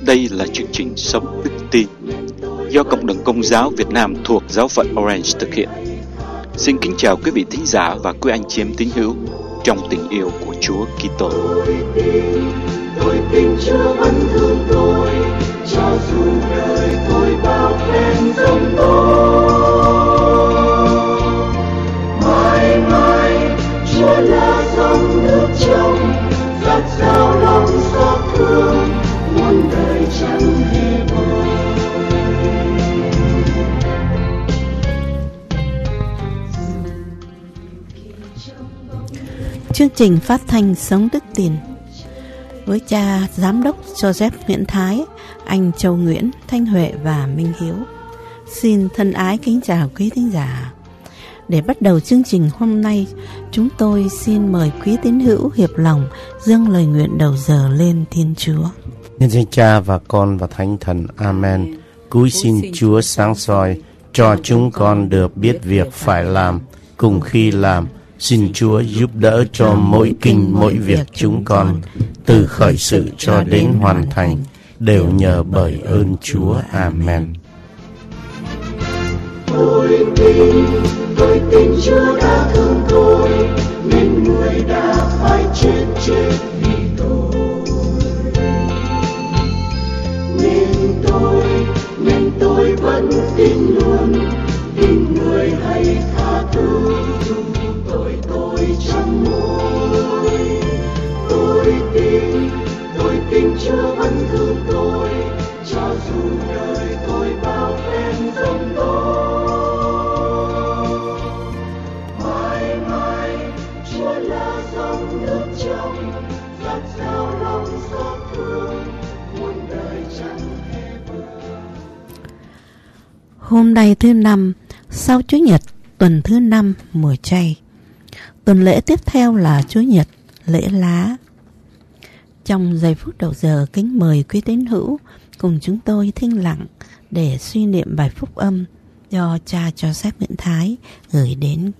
Đây là chương trình Sống Đức Tin do Cộng đồng Công giáo Việt Nam thuộc Giáo phận Orange thực hiện. Xin kính chào quý vị thính giả và quý anh chị em tín hữu trong tình yêu của Chúa Kitô. Tôi tin Chúa vẫn thương tôi, cho dù đời tôi bao phen giông tố. Mãi mãi Chúa là dòng nước trong, dạt dào lòng xót thương, muôn đời chẳng hề bờ. Chương trình phát thanh Sống Đức Tin với cha giám đốc Joseph Nguyễn Thái, anh Châu Nguyễn, Thanh Huệ và Minh Hiếu. Xin thân ái kính chào quý thính giả. Để bắt đầu chương trình hôm nay, chúng tôi xin mời quý tín hữu hiệp lòng dâng lời nguyện đầu giờ lên Thiên Chúa. Nhân danh Cha và Con và Thánh Thần. Amen. Cúi xin Chúa sáng soi cho chúng con được biết việc phải làm. Cùng khi làm, xin Chúa giúp đỡ cho mỗi kinh mỗi việc chúng con, từ khởi sự cho đến hoàn thành, đều nhờ bởi ơn Chúa. Amen. Tôi tin Chúa đã thương tôi, nên người đã phải chết vì tôi. Nên tôi vẫn tin luôn, tin người hay tha thứ, dù tội tôi chẳng muối. Tôi tin Chúa vẫn thương tôi, cho dù đời tôi bao phen giông tố. Mãi mãi Chúa là dòng nước trong, dạt dào lòng xót thương, muôn đời chẳng hề bờ. Hôm nay thứ năm, sau Chủ nhật, tuần thứ 5 mùa chay. Tuần lễ tiếp theo là Chủ nhật, lễ lá. Trong giây phút đầu giờ, kính mời quý tín hữu cùng chúng tôi thinh lặng để suy niệm bài phúc âm do cha Joseph Nguyễn Thái gửi đến.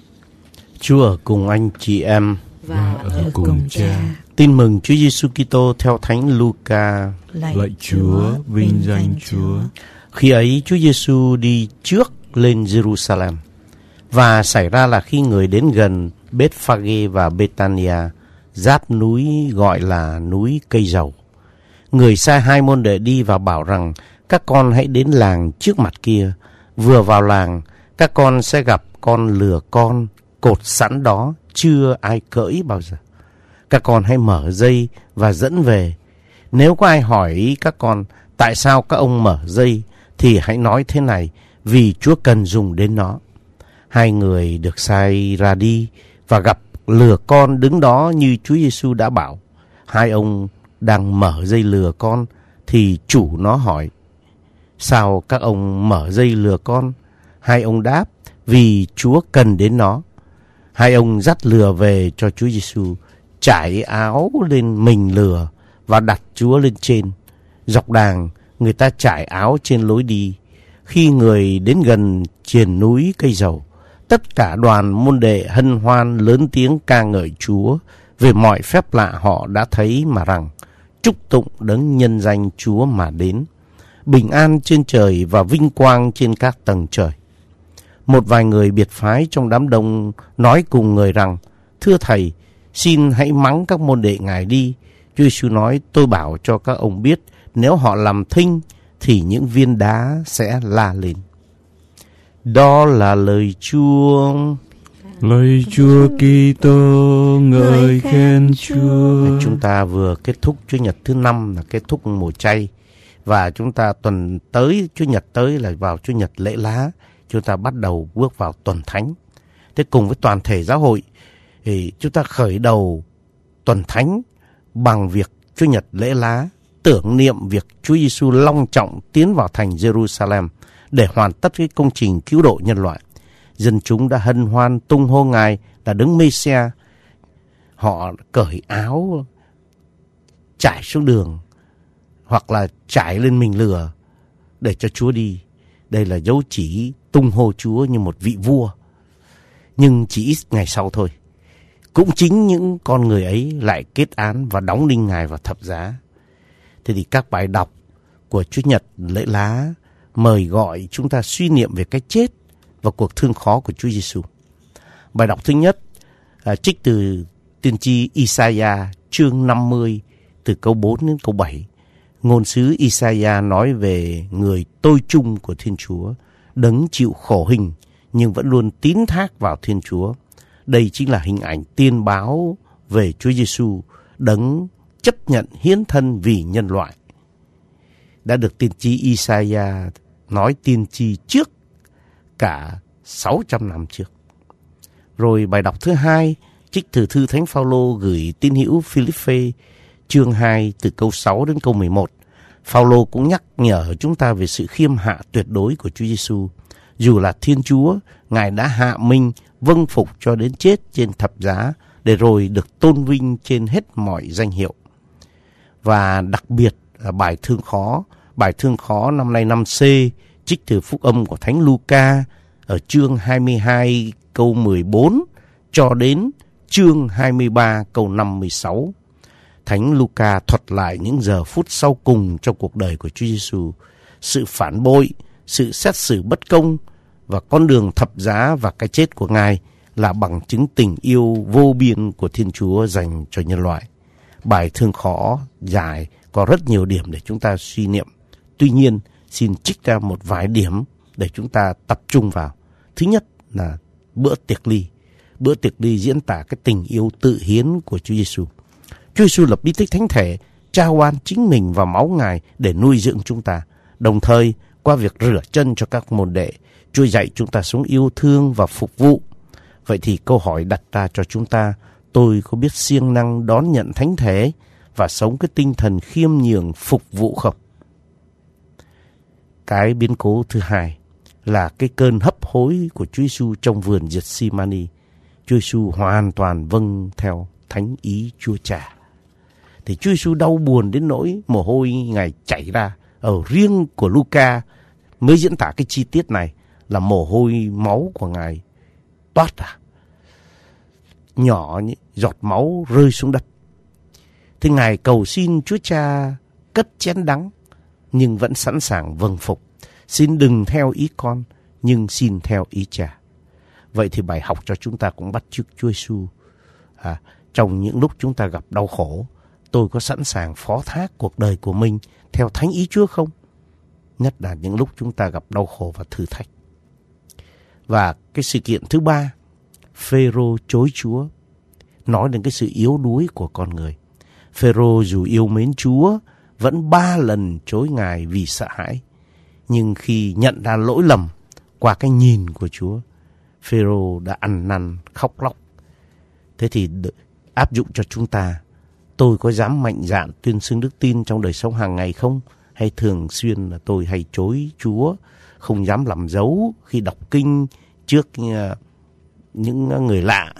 Chúa ở cùng anh chị em và ở cùng Cha. Tin mừng Chúa Giêsu Kitô theo Thánh Luca. Lạy Chúa, vinh danh Chúa. Khi ấy Chúa Giêsu đi trước lên Jerusalem, và xảy ra là khi người đến gần Bethphage và Bethania, giáp núi gọi là núi Cây Dầu, người sai 2 môn đệ đi và bảo rằng: các con hãy đến làng trước mặt kia. Vừa vào làng, các con sẽ gặp con lừa con cột sẵn đó, chưa ai cởi bao giờ. Các con hãy mở dây và dẫn về. Nếu có ai hỏi các con tại sao các ông mở dây, thì hãy nói thế này: vì Chúa cần dùng đến nó. 2 người được sai ra đi và gặp lừa con đứng đó như Chúa Giêsu đã bảo. 2 ông đang mở dây lừa con, thì chủ nó hỏi: sao các ông mở dây lừa con? 2 ông đáp: vì Chúa cần đến nó. 2 ông dắt lừa về cho Chúa Giêsu, trải áo lên mình lừa và đặt Chúa lên trên. Dọc đàng, người ta trải áo trên lối đi. Khi người đến gần triền núi Cây Dầu, tất cả đoàn môn đệ hân hoan lớn tiếng ca ngợi Chúa về mọi phép lạ họ đã thấy, mà rằng: chúc tụng đấng nhân danh Chúa mà đến, bình an trên trời và vinh quang trên các tầng trời. Một vài người biệt phái trong đám đông nói cùng người rằng: thưa thầy, xin hãy mắng các môn đệ ngài đi. Chúa Giêsu nói: tôi bảo cho các ông biết, nếu họ làm thinh thì những viên đá sẽ la lên. Đó là lời Chúa. Lời Chúa Kitô, ngợi khen Chúa. Chúng ta vừa kết thúc Chủ nhật thứ 5 là kết thúc mùa chay, và chúng ta tuần tới, Chủ nhật tới là vào Chủ nhật lễ lá, chúng ta bắt đầu bước vào tuần thánh. Thế cùng với toàn thể giáo hội thì chúng ta khởi đầu tuần thánh bằng việc Chủ nhật lễ lá, tưởng niệm việc Chúa Giêsu long trọng tiến vào thành Jerusalem để hoàn tất cái công trình cứu độ nhân loại. Dân chúng đã hân hoan tung hô Ngài là đấng Mê-si-a. Họ cởi áo trải xuống đường hoặc là trải lên mình lừa để cho Chúa đi. Đây là dấu chỉ tung hô Chúa như một vị vua. Nhưng chỉ ít ngày sau thôi, cũng chính những con người ấy lại kết án và đóng đinh Ngài vào thập giá. Thế thì các bài đọc của Chúa Nhật lễ lá mời gọi chúng ta suy niệm về cái chết và cuộc thương khó của Chúa Giêsu. Bài đọc thứ nhất trích từ tiên tri Isaiah chương 50 từ câu 4 đến câu 7. Ngôn sứ Isaiah nói về người tôi chung của Thiên Chúa, đấng chịu khổ hình nhưng vẫn luôn tín thác vào Thiên Chúa. Đây chính là hình ảnh tiên báo về Chúa Giêsu, đấng chấp nhận hiến thân vì nhân loại. Đã được tiên tri Isaiah nói tiên tri trước cả 600 năm trước. Rồi bài đọc thứ hai trích từ thư Thánh Phaolô gửi tín hữu Philippe chương 2 từ câu 6 đến câu 11. Phaolô cũng nhắc nhở chúng ta về sự khiêm hạ tuyệt đối của Chúa Giêsu. Dù là Thiên Chúa, Ngài đã hạ mình vâng phục cho đến chết trên thập giá để rồi được tôn vinh trên hết mọi danh hiệu. Và đặc biệt là bài thương khó năm nay năm C trích từ phúc âm của Thánh Luca ở chương 22 câu 14 cho đến chương 23 câu 56. Thánh Luca thuật lại những giờ phút sau cùng trong cuộc đời của Chúa Giêsu, sự phản bội, sự xét xử bất công và con đường thập giá và cái chết của Ngài là bằng chứng tình yêu vô biên của Thiên Chúa dành cho nhân loại. Bài thương khó dài có rất nhiều điểm để chúng ta suy niệm. Tuy nhiên, xin trích ra một vài điểm để chúng ta tập trung vào. Thứ nhất là bữa tiệc ly. Bữa tiệc ly diễn tả cái tình yêu tự hiến của Chúa Giêsu. Chúa Giêsu lập bí tích thánh thể, trao oan chính mình và máu Ngài để nuôi dưỡng chúng ta. Đồng thời, qua việc rửa chân cho các môn đệ, Chúa dạy chúng ta sống yêu thương và phục vụ. Vậy thì câu hỏi đặt ra cho chúng ta, tôi có biết siêng năng đón nhận thánh thể và sống cái tinh thần khiêm nhường phục vụ không? Cái biến cố thứ hai là cái cơn hấp hối của Chúa Giêsu trong vườn Gethsemane. Chúa Giêsu hoàn toàn vâng theo thánh ý Chúa Cha. Thì Chúa Giêsu đau buồn đến nỗi mồ hôi Ngài chảy ra. Ở riêng của Luca mới diễn tả cái chi tiết này là mồ hôi máu của Ngài toát ra. Nhỏ giọt máu rơi xuống đất. Thì Ngài cầu xin Chúa Cha cất chén đắng nhưng vẫn sẵn sàng vâng phục. Xin đừng theo ý con nhưng xin theo ý Cha. Vậy thì bài học cho chúng ta cũng bắt chước Chúa Giêsu. Trong những lúc chúng ta gặp đau khổ, tôi có sẵn sàng phó thác cuộc đời của mình theo thánh ý Chúa không? Nhất là những lúc chúng ta gặp đau khổ và thử thách. Và cái sự kiện thứ ba, Phêrô chối Chúa, nói đến cái sự yếu đuối của con người. Phêrô dù yêu mến Chúa vẫn 3 lần chối Ngài vì sợ hãi. Nhưng khi nhận ra lỗi lầm qua cái nhìn của Chúa, Phêrô đã ăn năn khóc lóc. Thế thì áp dụng cho chúng ta, tôi có dám mạnh dạn tuyên xưng đức tin trong đời sống hàng ngày không? Hay thường xuyên là tôi hay chối Chúa, không dám làm dấu khi đọc kinh trước những người lạ.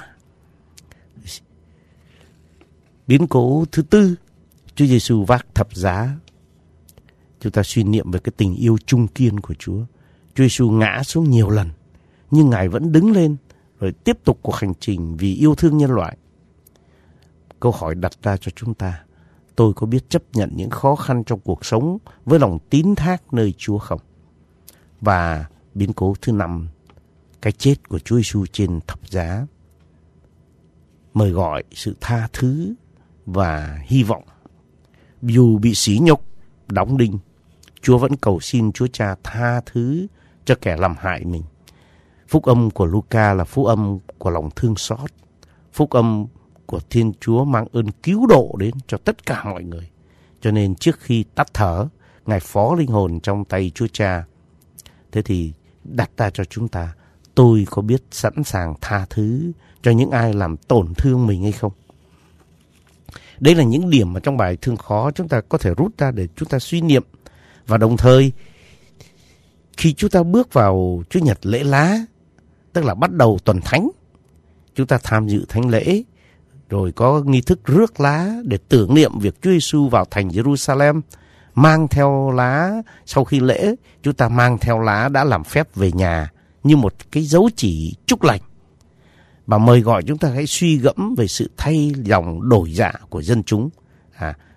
Biến cố thứ tư, Chúa Giêsu vác thập giá. Chúng ta suy niệm về cái tình yêu trung kiên của Chúa. Chúa Giêsu ngã xuống nhiều lần, nhưng Ngài vẫn đứng lên rồi tiếp tục cuộc hành trình vì yêu thương nhân loại. Câu hỏi đặt ra cho chúng ta, tôi có biết chấp nhận những khó khăn trong cuộc sống với lòng tín thác nơi Chúa không? Và biến cố thứ 5, cái chết của Chúa Giêsu trên thập giá, mời gọi sự tha thứ và hy vọng. Dù bị sỉ nhục, đóng đinh, Chúa vẫn cầu xin Chúa Cha tha thứ cho kẻ làm hại mình. Phúc âm của Luca là phúc âm của lòng thương xót. Phúc âm của Thiên Chúa mang ơn cứu độ đến cho tất cả mọi người. Cho nên trước khi tắt thở, Ngài phó linh hồn trong tay Chúa Cha. Thế thì đặt ra cho chúng ta, tôi có biết sẵn sàng tha thứ cho những ai làm tổn thương mình hay không? Đây là những điểm mà trong bài thương khó chúng ta có thể rút ra để chúng ta suy niệm. Và đồng thời, khi chúng ta bước vào Chúa Nhật lễ lá, tức là bắt đầu tuần thánh, chúng ta tham dự thánh lễ, rồi có nghi thức rước lá để tưởng niệm việc Chúa Giêsu vào thành Jerusalem, mang theo lá. Sau khi lễ, chúng ta mang theo lá đã làm phép về nhà như một cái dấu chỉ chúc lành. Và mời gọi chúng ta hãy suy gẫm về sự thay lòng đổi dạ của dân chúng.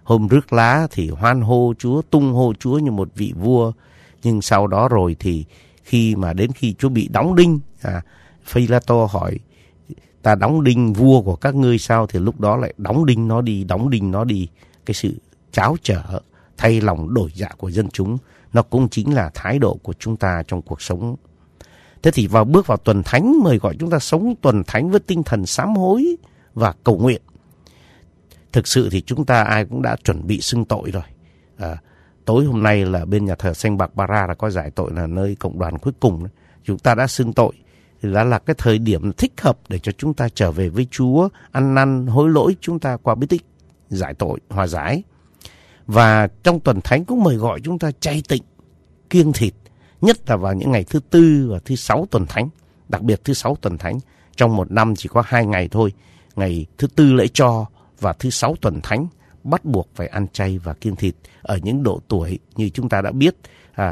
Hôm rước lá thì hoan hô Chúa, tung hô Chúa như một vị vua. Nhưng sau đó rồi thì khi Chúa bị đóng đinh, Phi-la-tô hỏi: ta đóng đinh vua của các ngươi sao? Thì lúc đó lại đóng đinh nó đi. Cái sự tráo trở, thay lòng đổi dạ của dân chúng, nó cũng chính là thái độ của chúng ta trong cuộc sống. Thế thì bước vào tuần thánh, mời gọi chúng ta sống tuần thánh với tinh thần sám hối và cầu nguyện. Thực sự thì chúng ta ai cũng đã chuẩn bị xưng tội rồi. Tối hôm nay là bên nhà thờ Saint Barbara là có giải tội, là nơi cộng đoàn cuối cùng. Chúng ta đã xưng tội. Thì đó là cái thời điểm thích hợp để cho chúng ta trở về với Chúa, ăn năn hối lỗi chúng ta qua bí tích giải tội, hòa giải. Và trong tuần thánh cũng mời gọi chúng ta chay tịnh, kiêng thịt, nhất là vào những ngày thứ Tư và thứ Sáu tuần thánh. Đặc biệt thứ Sáu tuần thánh, trong một năm chỉ có 2 ngày thôi. Ngày thứ Tư lễ cho và thứ Sáu tuần thánh bắt buộc phải ăn chay và kiêng thịt. Ở những độ tuổi như chúng ta đã biết,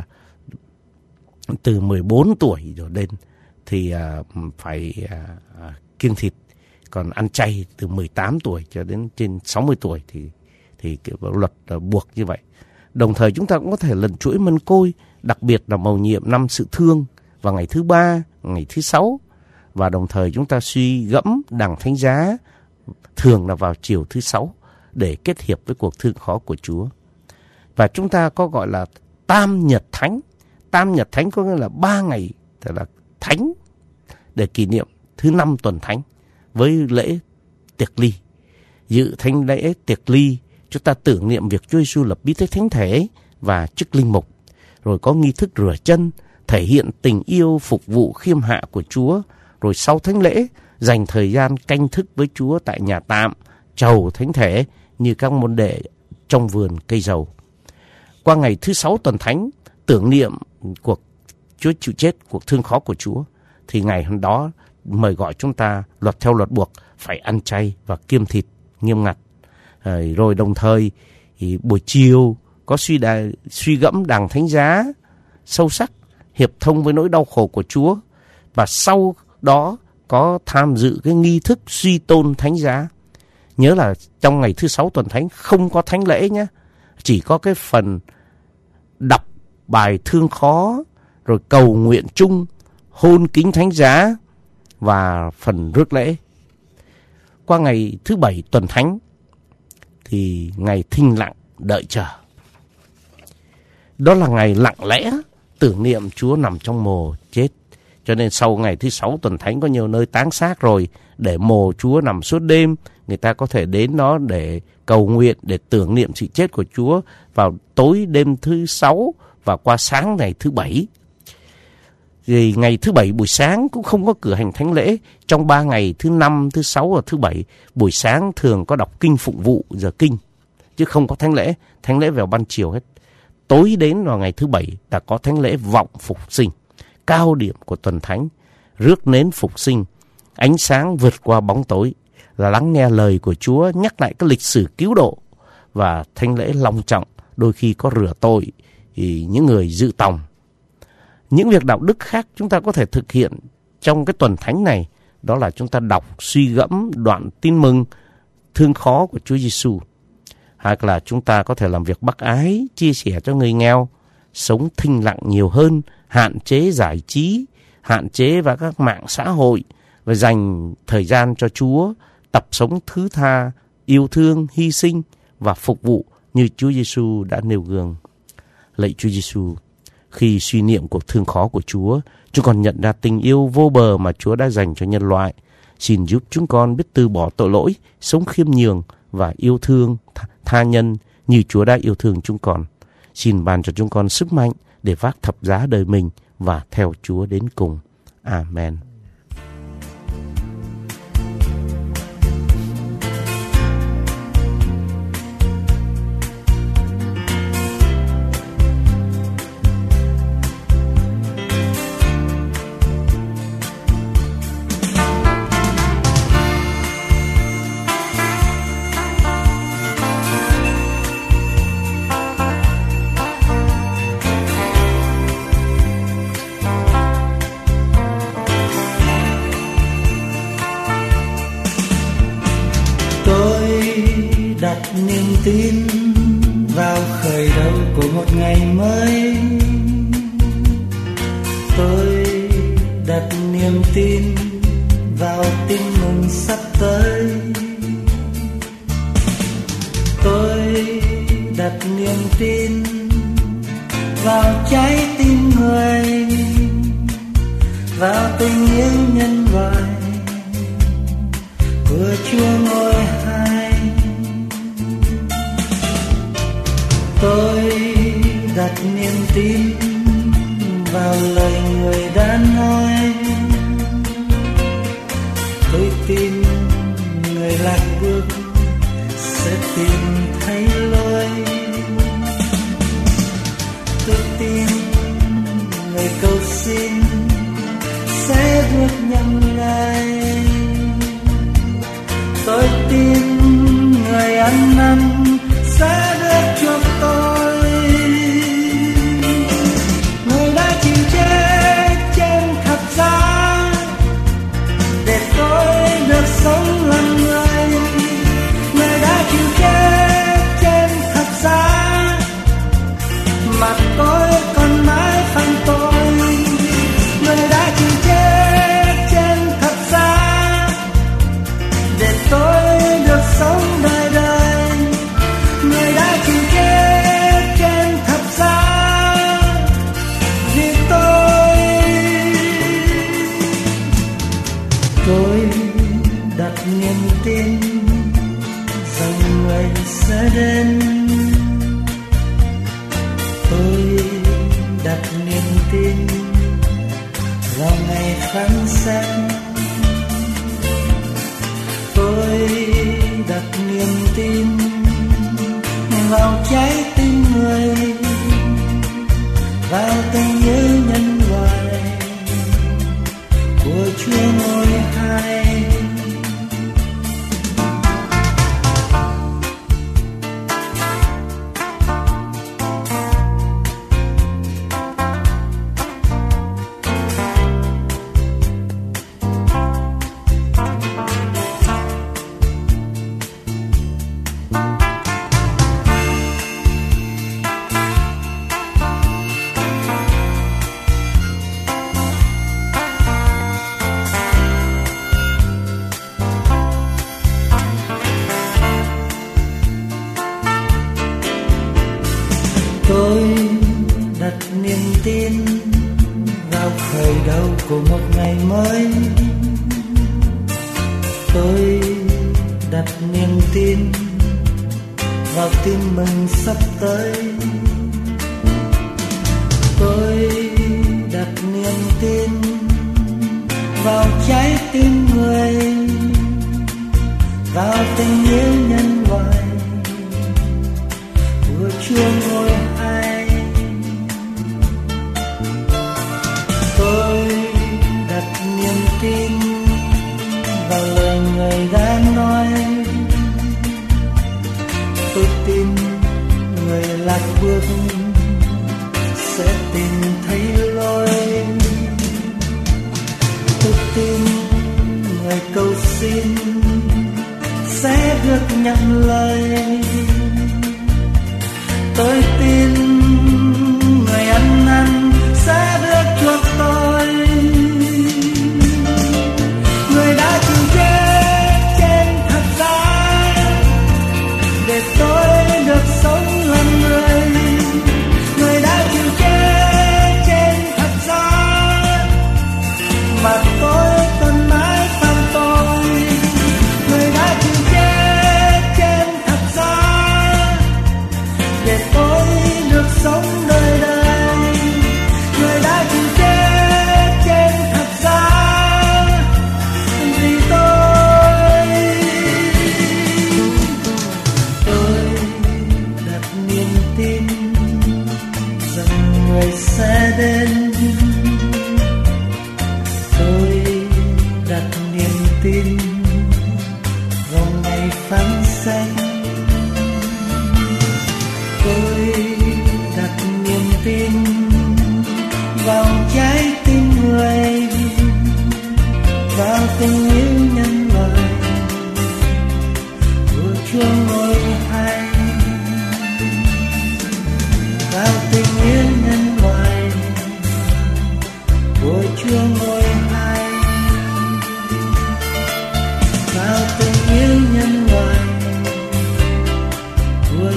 từ 14 tuổi rồi lên thì phải kiêng thịt. Còn ăn chay từ 18 tuổi cho đến trên 60 tuổi thì cái luật buộc như vậy. Đồng thời chúng ta cũng có thể lần chuỗi mân côi, đặc biệt là mầu nhiệm năm sự thương vào ngày thứ 3, ngày thứ 6. Và đồng thời chúng ta suy gẫm đằng thánh giá thường là vào chiều thứ 6 để kết hiệp với cuộc thương khó của Chúa. Và chúng ta có gọi là Tam Nhật Thánh. Tam Nhật Thánh có nghĩa là 3 ngày tức là thánh để kỷ niệm thứ 5 tuần thánh với lễ tiệc ly. Dự thánh lễ tiệc ly, chúng ta tưởng niệm việc Chúa Giêsu lập bí tích thánh thể và chức linh mục. Rồi có nghi thức rửa chân, thể hiện tình yêu phục vụ khiêm hạ của Chúa. Rồi sau thánh lễ, dành thời gian canh thức với Chúa tại nhà tạm, chầu thánh thể như các môn đệ trong vườn cây dầu. Qua ngày thứ 6 tuần thánh, tưởng niệm cuộc Chúa chịu chết, cuộc thương khó của Chúa, thì ngày hôm đó mời gọi chúng ta theo luật buộc phải ăn chay và kiêng thịt nghiêm ngặt. Rồi đồng thời thì buổi chiều có suy gẫm đằng thánh giá sâu sắc, hiệp thông với nỗi đau khổ của Chúa. Và sau đó có tham dự cái nghi thức suy tôn thánh giá. Nhớ là trong ngày thứ 6 tuần thánh không có thánh lễ nhé. Chỉ có cái phần đọc bài thương khó, rồi cầu nguyện chung, hôn kính thánh giá và phần rước lễ. Qua ngày thứ 7 tuần thánh thì ngày thinh lặng đợi chờ. Đó là ngày lặng lẽ tưởng niệm Chúa nằm trong mồ chết. Cho nên sau ngày thứ 6 tuần thánh có nhiều nơi táng xác rồi, để mồ Chúa nằm suốt đêm. Người ta có thể đến đó để cầu nguyện, để tưởng niệm sự chết của Chúa vào tối đêm thứ 6 và qua sáng ngày thứ 7. Thì ngày thứ 7 buổi sáng cũng không có cử hành thánh lễ. Trong 3 ngày thứ 5, thứ 6 và thứ 7, buổi sáng thường có đọc kinh phụng vụ, giờ kinh, chứ không có thánh lễ. Thánh lễ vào ban chiều hết. Tối đến vào ngày thứ 7 đã có thánh lễ vọng phục sinh, cao điểm của tuần thánh, rước nến phục sinh, ánh sáng vượt qua bóng tối, là lắng nghe lời của Chúa, nhắc lại cái lịch sử cứu độ. Và thánh lễ long trọng, đôi khi có rửa tội thì những người dự tòng. Những việc đạo đức khác chúng ta có thể thực hiện trong cái tuần thánh này, đó là chúng ta đọc, suy gẫm đoạn tin mừng thương khó của Chúa Giêsu. Hoặc là chúng ta có thể làm việc bác ái, chia sẻ cho người nghèo, sống thinh lặng nhiều hơn, hạn chế giải trí, hạn chế vào các mạng xã hội và dành thời gian cho Chúa, tập sống thứ tha, yêu thương, hy sinh và phục vụ như Chúa Giêsu đã nêu gương. Lạy Chúa Giêsu, khi suy niệm cuộc thương khó của Chúa, chúng con nhận ra tình yêu vô bờ mà Chúa đã dành cho nhân loại. Xin giúp chúng con biết từ bỏ tội lỗi, sống khiêm nhường và yêu thương tha nhân như Chúa đã yêu thương chúng con. Xin ban cho chúng con sức mạnh để vác thập giá đời mình và theo Chúa đến cùng. Amen. tin vào khởi đầu của một ngày mới. Tôi đặt niềm tin vào tin mừng sắp tới. Tôi đặt niềm tin vào trái tim người, vào tình yêu nhân loại của Chúa Ngôi Hai. Tôi đặt niềm tin vào lời người đã nói. Tôi tin người lạc bước sẽ tìm thấy lối. Tôi tin người cầu xin sẽ được nhận lại. Tôi tin người ăn năn sẽ được chuộc tôi. Người đã chịu chết trên thập giá để tôi được sống làm người. Người đã chịu chết trên thập giá mà tôi còn mãi phạm tội. Người đã chịu chết trên thập giá để tôi được sống đời đời. Người đã chịu chết trên thập giá vì tôi. Tôi đặt niềm tin rằng người sẽ đến. Tôi đặt niềm tin vào ngày phán xét. Tôi đặt niềm tin vào trái tim người, vào tình yêu nhân loại của Chúa Ngôi Hai. Tôi đặt niềm tin vào khởi đầu của một ngày mới. Tôi đặt niềm tin vào tin mừng sắp tới. Tôi đặt niềm tin vào trái tim người, vào tình yêu nhân loại của Chúa Ngôi Hai. Tôi đặt niềm tin vào lời người đã nói. Tôi tin người lạc bước sẽ tìm thấy lối. Tôi tin người cầu xin sẽ được nhận lời. Tôi tin người ăn năn sẽ được chuộc tôi. Người đã chịu chết trên thập giá để tôi được sống làm người. Người đã chịu chết trên thập giá mà tôi còn mãi phạm tội. Người đã chịu chết trên thập giá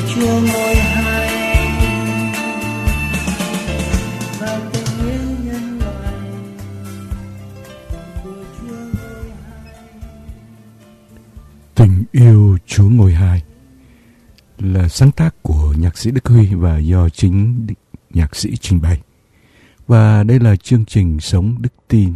Chúa ngôi hai và tình yêu nhân loại của Chúa ngôi hai. Tình yêu Chúa ngôi hai là sáng tác của nhạc sĩ Đức Huy và do chính nhạc sĩ trình bày. Và đây là chương trình Sống Đức Tin.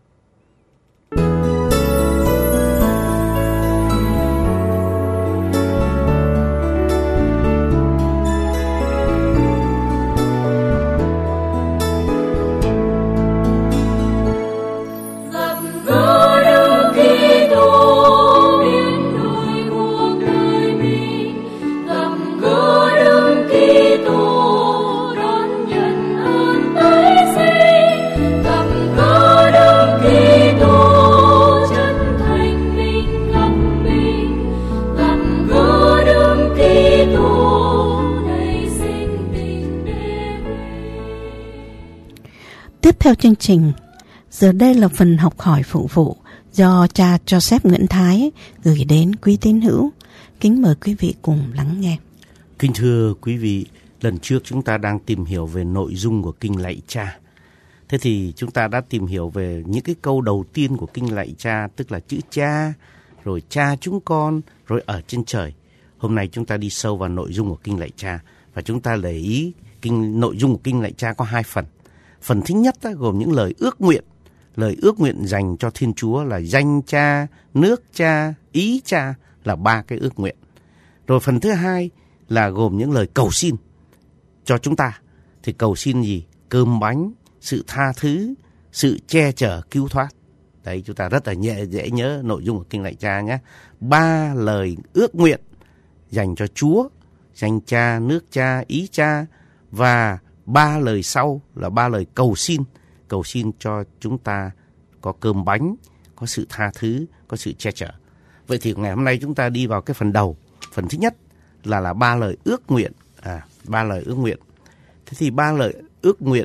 Tiếp theo chương trình, giờ đây là phần học hỏi phụng vụ do cha Joseph Nguyễn Thái gửi đến quý tín hữu. Kính mời quý vị cùng lắng nghe. Kính thưa quý vị, lần trước chúng ta đang tìm hiểu về nội dung của Kinh Lạy Cha. Thế thì chúng ta đã tìm hiểu về những cái câu đầu tiên của Kinh Lạy Cha, tức là chữ Cha, rồi Cha chúng con, rồi ở trên trời. Hôm nay chúng ta đi sâu vào nội dung của Kinh Lạy Cha và chúng ta để ý nội dung của Kinh Lạy Cha có hai phần. Phần thứ nhất gồm những lời ước nguyện dành cho Thiên Chúa là danh Cha, nước Cha, ý Cha, là ba cái ước nguyện. Rồi phần thứ hai là gồm những lời cầu xin cho chúng ta. Thì cầu xin gì? Cơm bánh, sự tha thứ, sự che chở, cứu thoát. Đấy, chúng ta rất là dễ nhớ nội dung của Kinh Lạy Cha nhé. Ba lời ước nguyện dành cho Chúa, danh Cha, nước Cha, ý Cha, và ba lời sau là ba lời cầu xin cho chúng ta có cơm bánh, có sự tha thứ, có sự che chở. Vậy thì ngày hôm nay chúng ta đi vào cái phần đầu. Phần thứ nhất là ba lời ước nguyện. Ba lời ước nguyện. Thế thì ba lời ước nguyện.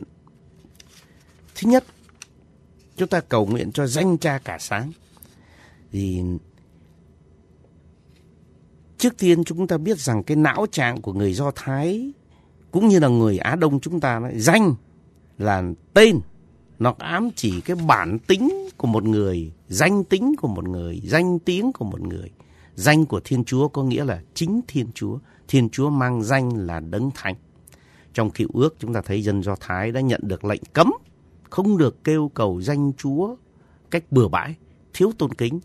Thứ nhất, chúng ta cầu nguyện cho danh Cha cả sáng. Thì trước tiên chúng ta biết rằng cái não trạng của người Do Thái cũng như là người Á Đông chúng ta nói, danh là tên, nó ám chỉ cái bản tính của một người, danh tính của một người, danh tiếng của một người. Danh của Thiên Chúa có nghĩa là chính Thiên Chúa. Thiên Chúa mang danh là Đấng Thánh. Trong Cựu Ước chúng ta thấy dân Do Thái đã nhận được lệnh cấm không được kêu cầu danh Chúa cách bừa bãi, thiếu tôn kính,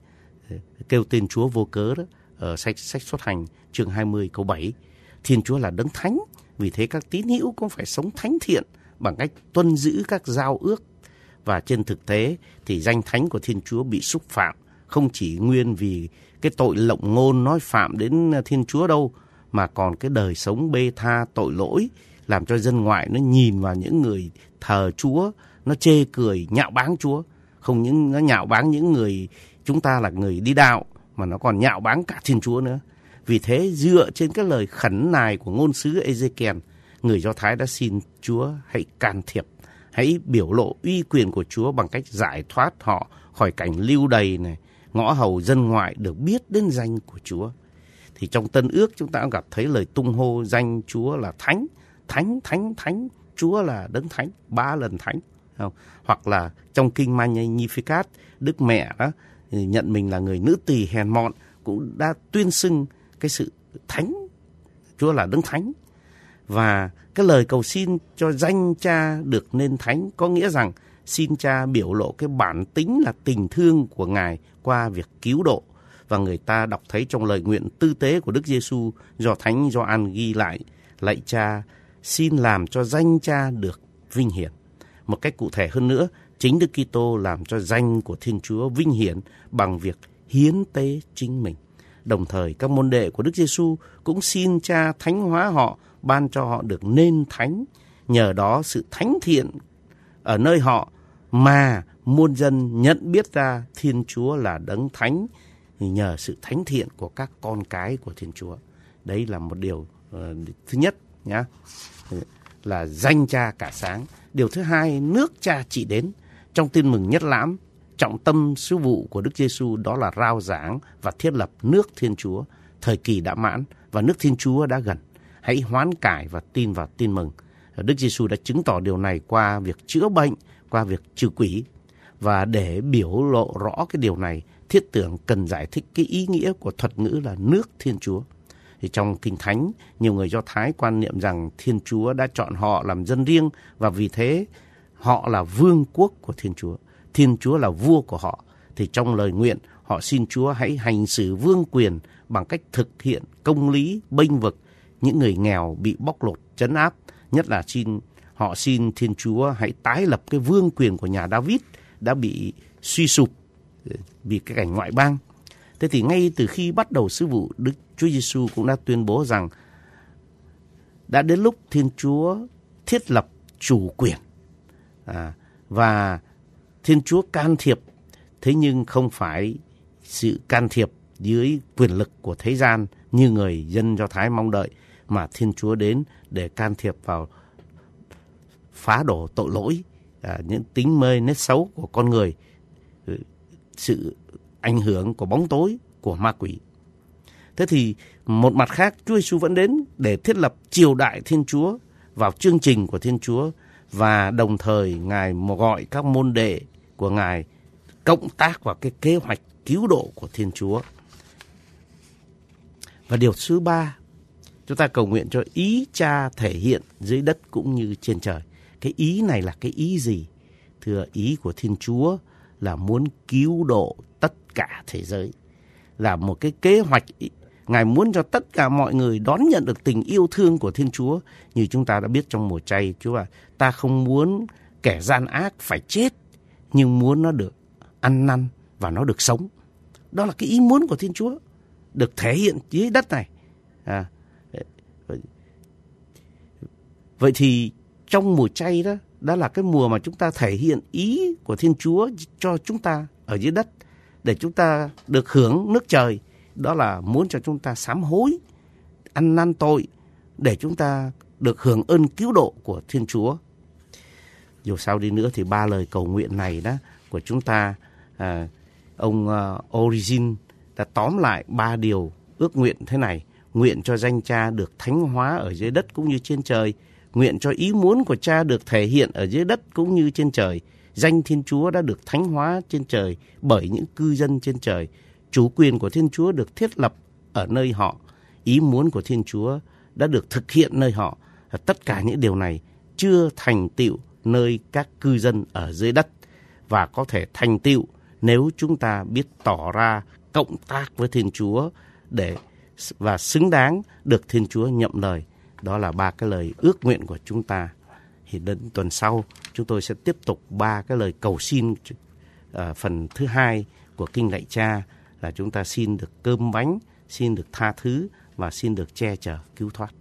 kêu tên Chúa vô cớ đó. Ở sách Xuất Hành chương 20 câu 7, Thiên Chúa là Đấng Thánh, vì thế các tín hữu cũng phải sống thánh thiện bằng cách tuân giữ các giao ước. Và trên thực tế thì danh thánh của Thiên Chúa bị xúc phạm, không chỉ nguyên vì cái tội lộng ngôn nói phạm đến Thiên Chúa đâu, mà còn cái đời sống bê tha tội lỗi, làm cho dân ngoại nó nhìn vào những người thờ Chúa, nó chê cười, nhạo báng Chúa. Không những nó nhạo báng những người chúng ta là người đi đạo, mà nó còn nhạo báng cả Thiên Chúa nữa. Vì thế dựa trên cái lời khẩn nài của ngôn sứ Ê-dê-kiel, người Do Thái đã xin Chúa hãy can thiệp, hãy biểu lộ uy quyền của Chúa bằng cách giải thoát họ khỏi cảnh lưu đày này, ngõ hầu dân ngoại được biết đến danh của Chúa. Thì trong Tân Ước chúng ta cũng gặp thấy lời tung hô danh Chúa là Thánh, Thánh, Thánh, Thánh, Chúa là Đấng Thánh, 3 lần Thánh. Không? Hoặc là trong kinh Magnificat, Đức Mẹ đó nhận mình là người nữ tỳ hèn mọn cũng đã tuyên xưng cái sự Thánh, Chúa là Đấng Thánh. Và cái lời cầu xin cho danh Cha được nên thánh có nghĩa rằng xin Cha biểu lộ cái bản tính là tình thương của Ngài qua việc cứu độ. Và người ta đọc thấy trong lời nguyện tư tế của Đức Giêsu do Thánh Gioan ghi lại: lạy Cha, xin làm cho danh Cha được vinh hiển. Một cách cụ thể hơn nữa, chính Đức Kitô làm cho danh của Thiên Chúa vinh hiển bằng việc hiến tế chính mình. Đồng thời các môn đệ của Đức Giêsu cũng xin Cha thánh hóa họ, ban cho họ được nên thánh. Nhờ đó sự thánh thiện ở nơi họ mà muôn dân nhận biết ra Thiên Chúa là Đấng Thánh, nhờ sự thánh thiện của các con cái của Thiên Chúa. Đấy là một điều thứ nhất nhá, là danh Cha cả sáng. Điều thứ hai, nước Cha trị đến. Trong Tin mừng Nhất Lãm, trọng tâm sứ vụ của Đức Giêsu đó là rao giảng và thiết lập nước Thiên Chúa. Thời kỳ đã mãn và nước Thiên Chúa đã gần. hãy hoán cải và tin vào tin mừng. Đức Giêsu đã chứng tỏ điều này qua việc chữa bệnh, qua việc trừ quỷ. Và để biểu lộ rõ cái điều này, thiết tưởng cần giải thích cái ý nghĩa của thuật ngữ là nước Thiên Chúa. Thì trong Kinh Thánh, nhiều người Do Thái quan niệm rằng Thiên Chúa đã chọn họ làm dân riêng và vì thế họ là vương quốc của Thiên Chúa. Thiên Chúa là vua của họ. Thì trong lời nguyện, họ xin Chúa hãy hành xử vương quyền bằng cách thực hiện công lý, bênh vực những người nghèo bị bóc lột, trấn áp. Nhất là họ xin Thiên Chúa hãy tái lập cái vương quyền của nhà David đã bị suy sụp vì cái cảnh ngoại bang. Thế thì ngay từ khi bắt đầu sứ vụ, Đức Chúa Giêsu cũng đã tuyên bố rằng đã đến lúc Thiên Chúa thiết lập chủ quyền và Thiên Chúa can thiệp, thế nhưng không phải sự can thiệp dưới quyền lực của thế gian như người dân Do Thái mong đợi, mà Thiên Chúa đến để can thiệp vào phá đổ tội lỗi, những tính mê nết xấu của con người, sự ảnh hưởng của bóng tối, của ma quỷ. Thế thì một mặt khác, Chúa Giêsu vẫn đến để thiết lập triều đại Thiên Chúa vào chương trình của Thiên Chúa, và đồng thời Ngài gọi các môn đệ của Ngài cộng tác vào cái kế hoạch cứu độ của Thiên Chúa. Và điều thứ ba, chúng ta cầu nguyện cho ý Cha thể hiện dưới đất cũng như trên trời. Cái ý này là cái ý gì? Thưa, ý của Thiên Chúa là muốn cứu độ tất cả thế giới, là một cái kế hoạch. Ngài muốn cho tất cả mọi người đón nhận được tình yêu thương của Thiên Chúa. Như chúng ta đã biết trong mùa chay, Chúa bảo ta không muốn kẻ gian ác phải chết, nhưng muốn nó được ăn năn và nó được sống. Đó là cái ý muốn của Thiên Chúa được thể hiện dưới đất này. Vậy thì trong mùa chay đó, đó là cái mùa mà chúng ta thể hiện ý của Thiên Chúa cho chúng ta ở dưới đất, để chúng ta được hưởng nước trời. Đó là muốn cho chúng ta sám hối, ăn năn tội, để chúng ta được hưởng ơn cứu độ của Thiên Chúa. Dù sao đi nữa thì 3 lời cầu nguyện này đó của chúng ta, ông Origen đã tóm lại 3 điều ước nguyện thế này: nguyện cho danh Cha được thánh hóa ở dưới đất cũng như trên trời, nguyện cho ý muốn của Cha được thể hiện ở dưới đất cũng như trên trời, danh Thiên Chúa đã được thánh hóa trên trời bởi những cư dân trên trời, chủ quyền của Thiên Chúa được thiết lập ở nơi họ, ý muốn của Thiên Chúa đã được thực hiện nơi họ. Tất cả những điều này chưa thành tựu nơi các cư dân ở dưới đất, và có thể thành tựu nếu chúng ta biết tỏ ra cộng tác với Thiên Chúa và xứng đáng được Thiên Chúa nhậm lời. Đó là 3 cái lời ước nguyện của chúng ta. Thì đến tuần sau chúng tôi sẽ tiếp tục 3 cái lời cầu xin phần thứ 2 của Kinh Lạy Cha, là chúng ta xin được cơm bánh, xin được tha thứ và xin được che chở cứu thoát.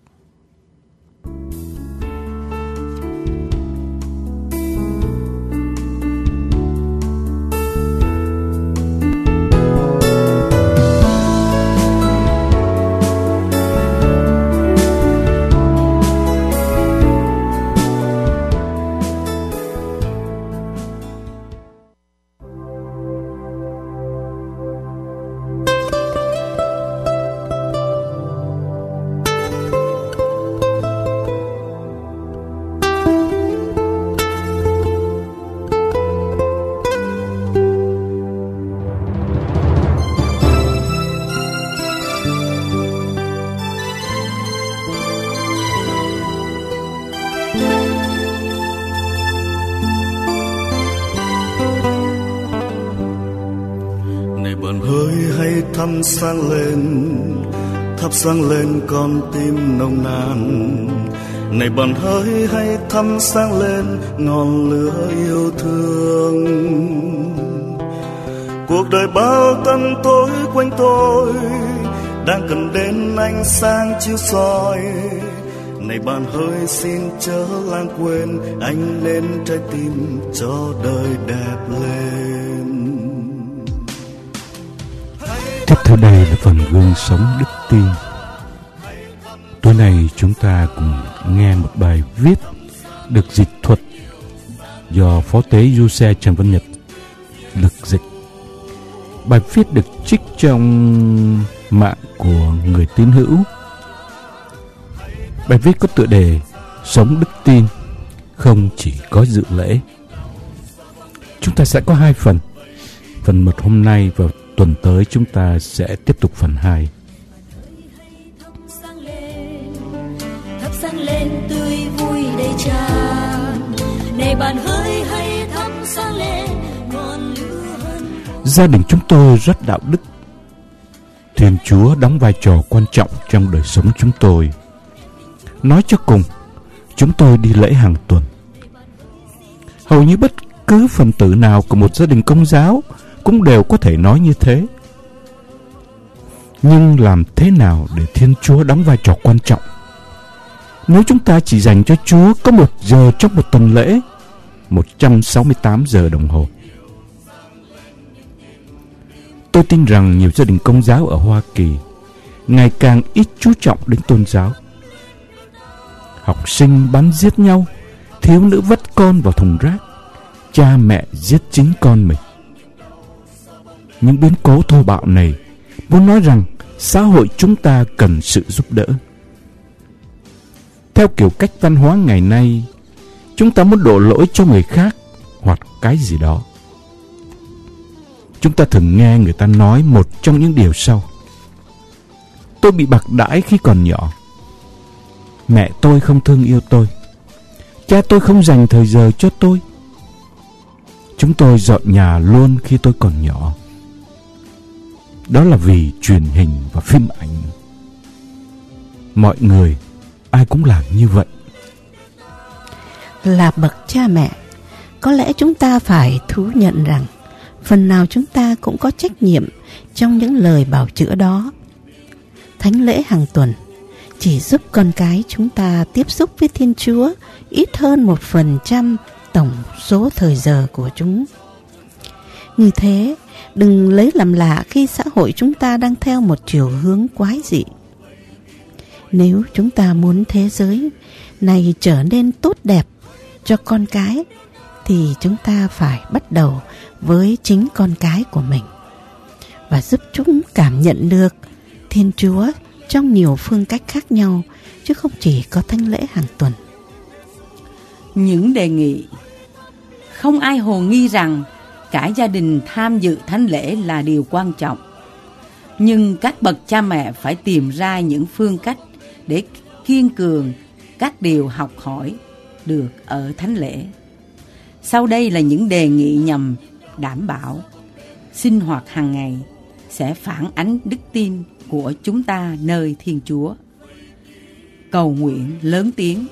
thắp sáng lên con tim nồng nàn. Này bàn hỡi hãy thắp sáng lên ngọn lửa yêu thương. Cuộc đời bao tăm tối quanh tôi đang cần đến ánh sáng chiếu soi. Này bạn hỡi xin chớ lãng quên, anh lên trái tim cho đời đẹp lên. Tiếp theo đây là phần gương sống đức tin. Tối nay chúng ta cùng nghe một bài viết được dịch thuật do Phó Tế Du-xe Trần Văn Nhật lực dịch. Bài viết được trích trong mạng của người tín hữu. Bài viết có tựa đề Sống đức tin, không chỉ có dự lễ. Chúng ta sẽ có 2 phần. Phần 1 hôm nay và tuần tới chúng ta sẽ tiếp tục phần 2. Thắp sáng lên tươi vui đầy tràn, này bàn hơi hay thắp sáng lên ngọn lửa hơn. Gia đình chúng tôi rất đạo đức. Thiên Chúa đóng vai trò quan trọng trong đời sống chúng tôi. Nói cho cùng, chúng tôi đi lễ hàng tuần. Hầu như bất cứ phần tử nào của một gia đình Công giáo cũng đều có thể nói như thế. Nhưng làm thế nào để Thiên Chúa đóng vai trò quan trọng? Nếu chúng ta chỉ dành cho Chúa có 1 giờ trong một tuần lễ, 168 giờ đồng hồ. Tôi tin rằng nhiều gia đình Công giáo ở Hoa Kỳ ngày càng ít chú trọng đến tôn giáo. Học sinh bắn giết nhau, thiếu nữ vứt con vào thùng rác, cha mẹ giết chính con mình. Những biến cố thô bạo này muốn nói rằng xã hội chúng ta cần sự giúp đỡ. Theo kiểu cách văn hóa ngày nay, chúng ta muốn đổ lỗi cho người khác hoặc cái gì đó. Chúng ta thường nghe người ta nói một trong những điều sau: tôi bị bạc đãi khi còn nhỏ, mẹ tôi không thương yêu tôi, cha tôi không dành thời giờ cho tôi, chúng tôi dọn nhà luôn khi tôi còn nhỏ. Đó là vì truyền hình và phim ảnh. Mọi người, ai cũng làm như vậy. Là bậc cha mẹ, có lẽ chúng ta phải thú nhận rằng phần nào chúng ta cũng có trách nhiệm trong những lời bào chữa đó. Thánh lễ hàng tuần chỉ giúp con cái chúng ta tiếp xúc với Thiên Chúa ít hơn 1% tổng số thời giờ của chúng. Như thế, đừng lấy làm lạ khi xã hội chúng ta đang theo một chiều hướng quái dị. Nếu chúng ta muốn thế giới này trở nên tốt đẹp cho con cái, thì chúng ta phải bắt đầu với chính con cái của mình và giúp chúng cảm nhận được Thiên Chúa trong nhiều phương cách khác nhau, chứ không chỉ có thánh lễ hàng tuần. Những đề nghị. Không ai hồ nghi rằng cả gia đình tham dự thánh lễ là điều quan trọng. Nhưng các bậc cha mẹ phải tìm ra những phương cách để kiên cường các điều học hỏi được ở thánh lễ. Sau đây là những đề nghị nhằm đảm bảo sinh hoạt hàng ngày sẽ phản ánh đức tin của chúng ta nơi Thiên Chúa. Cầu nguyện lớn tiếng.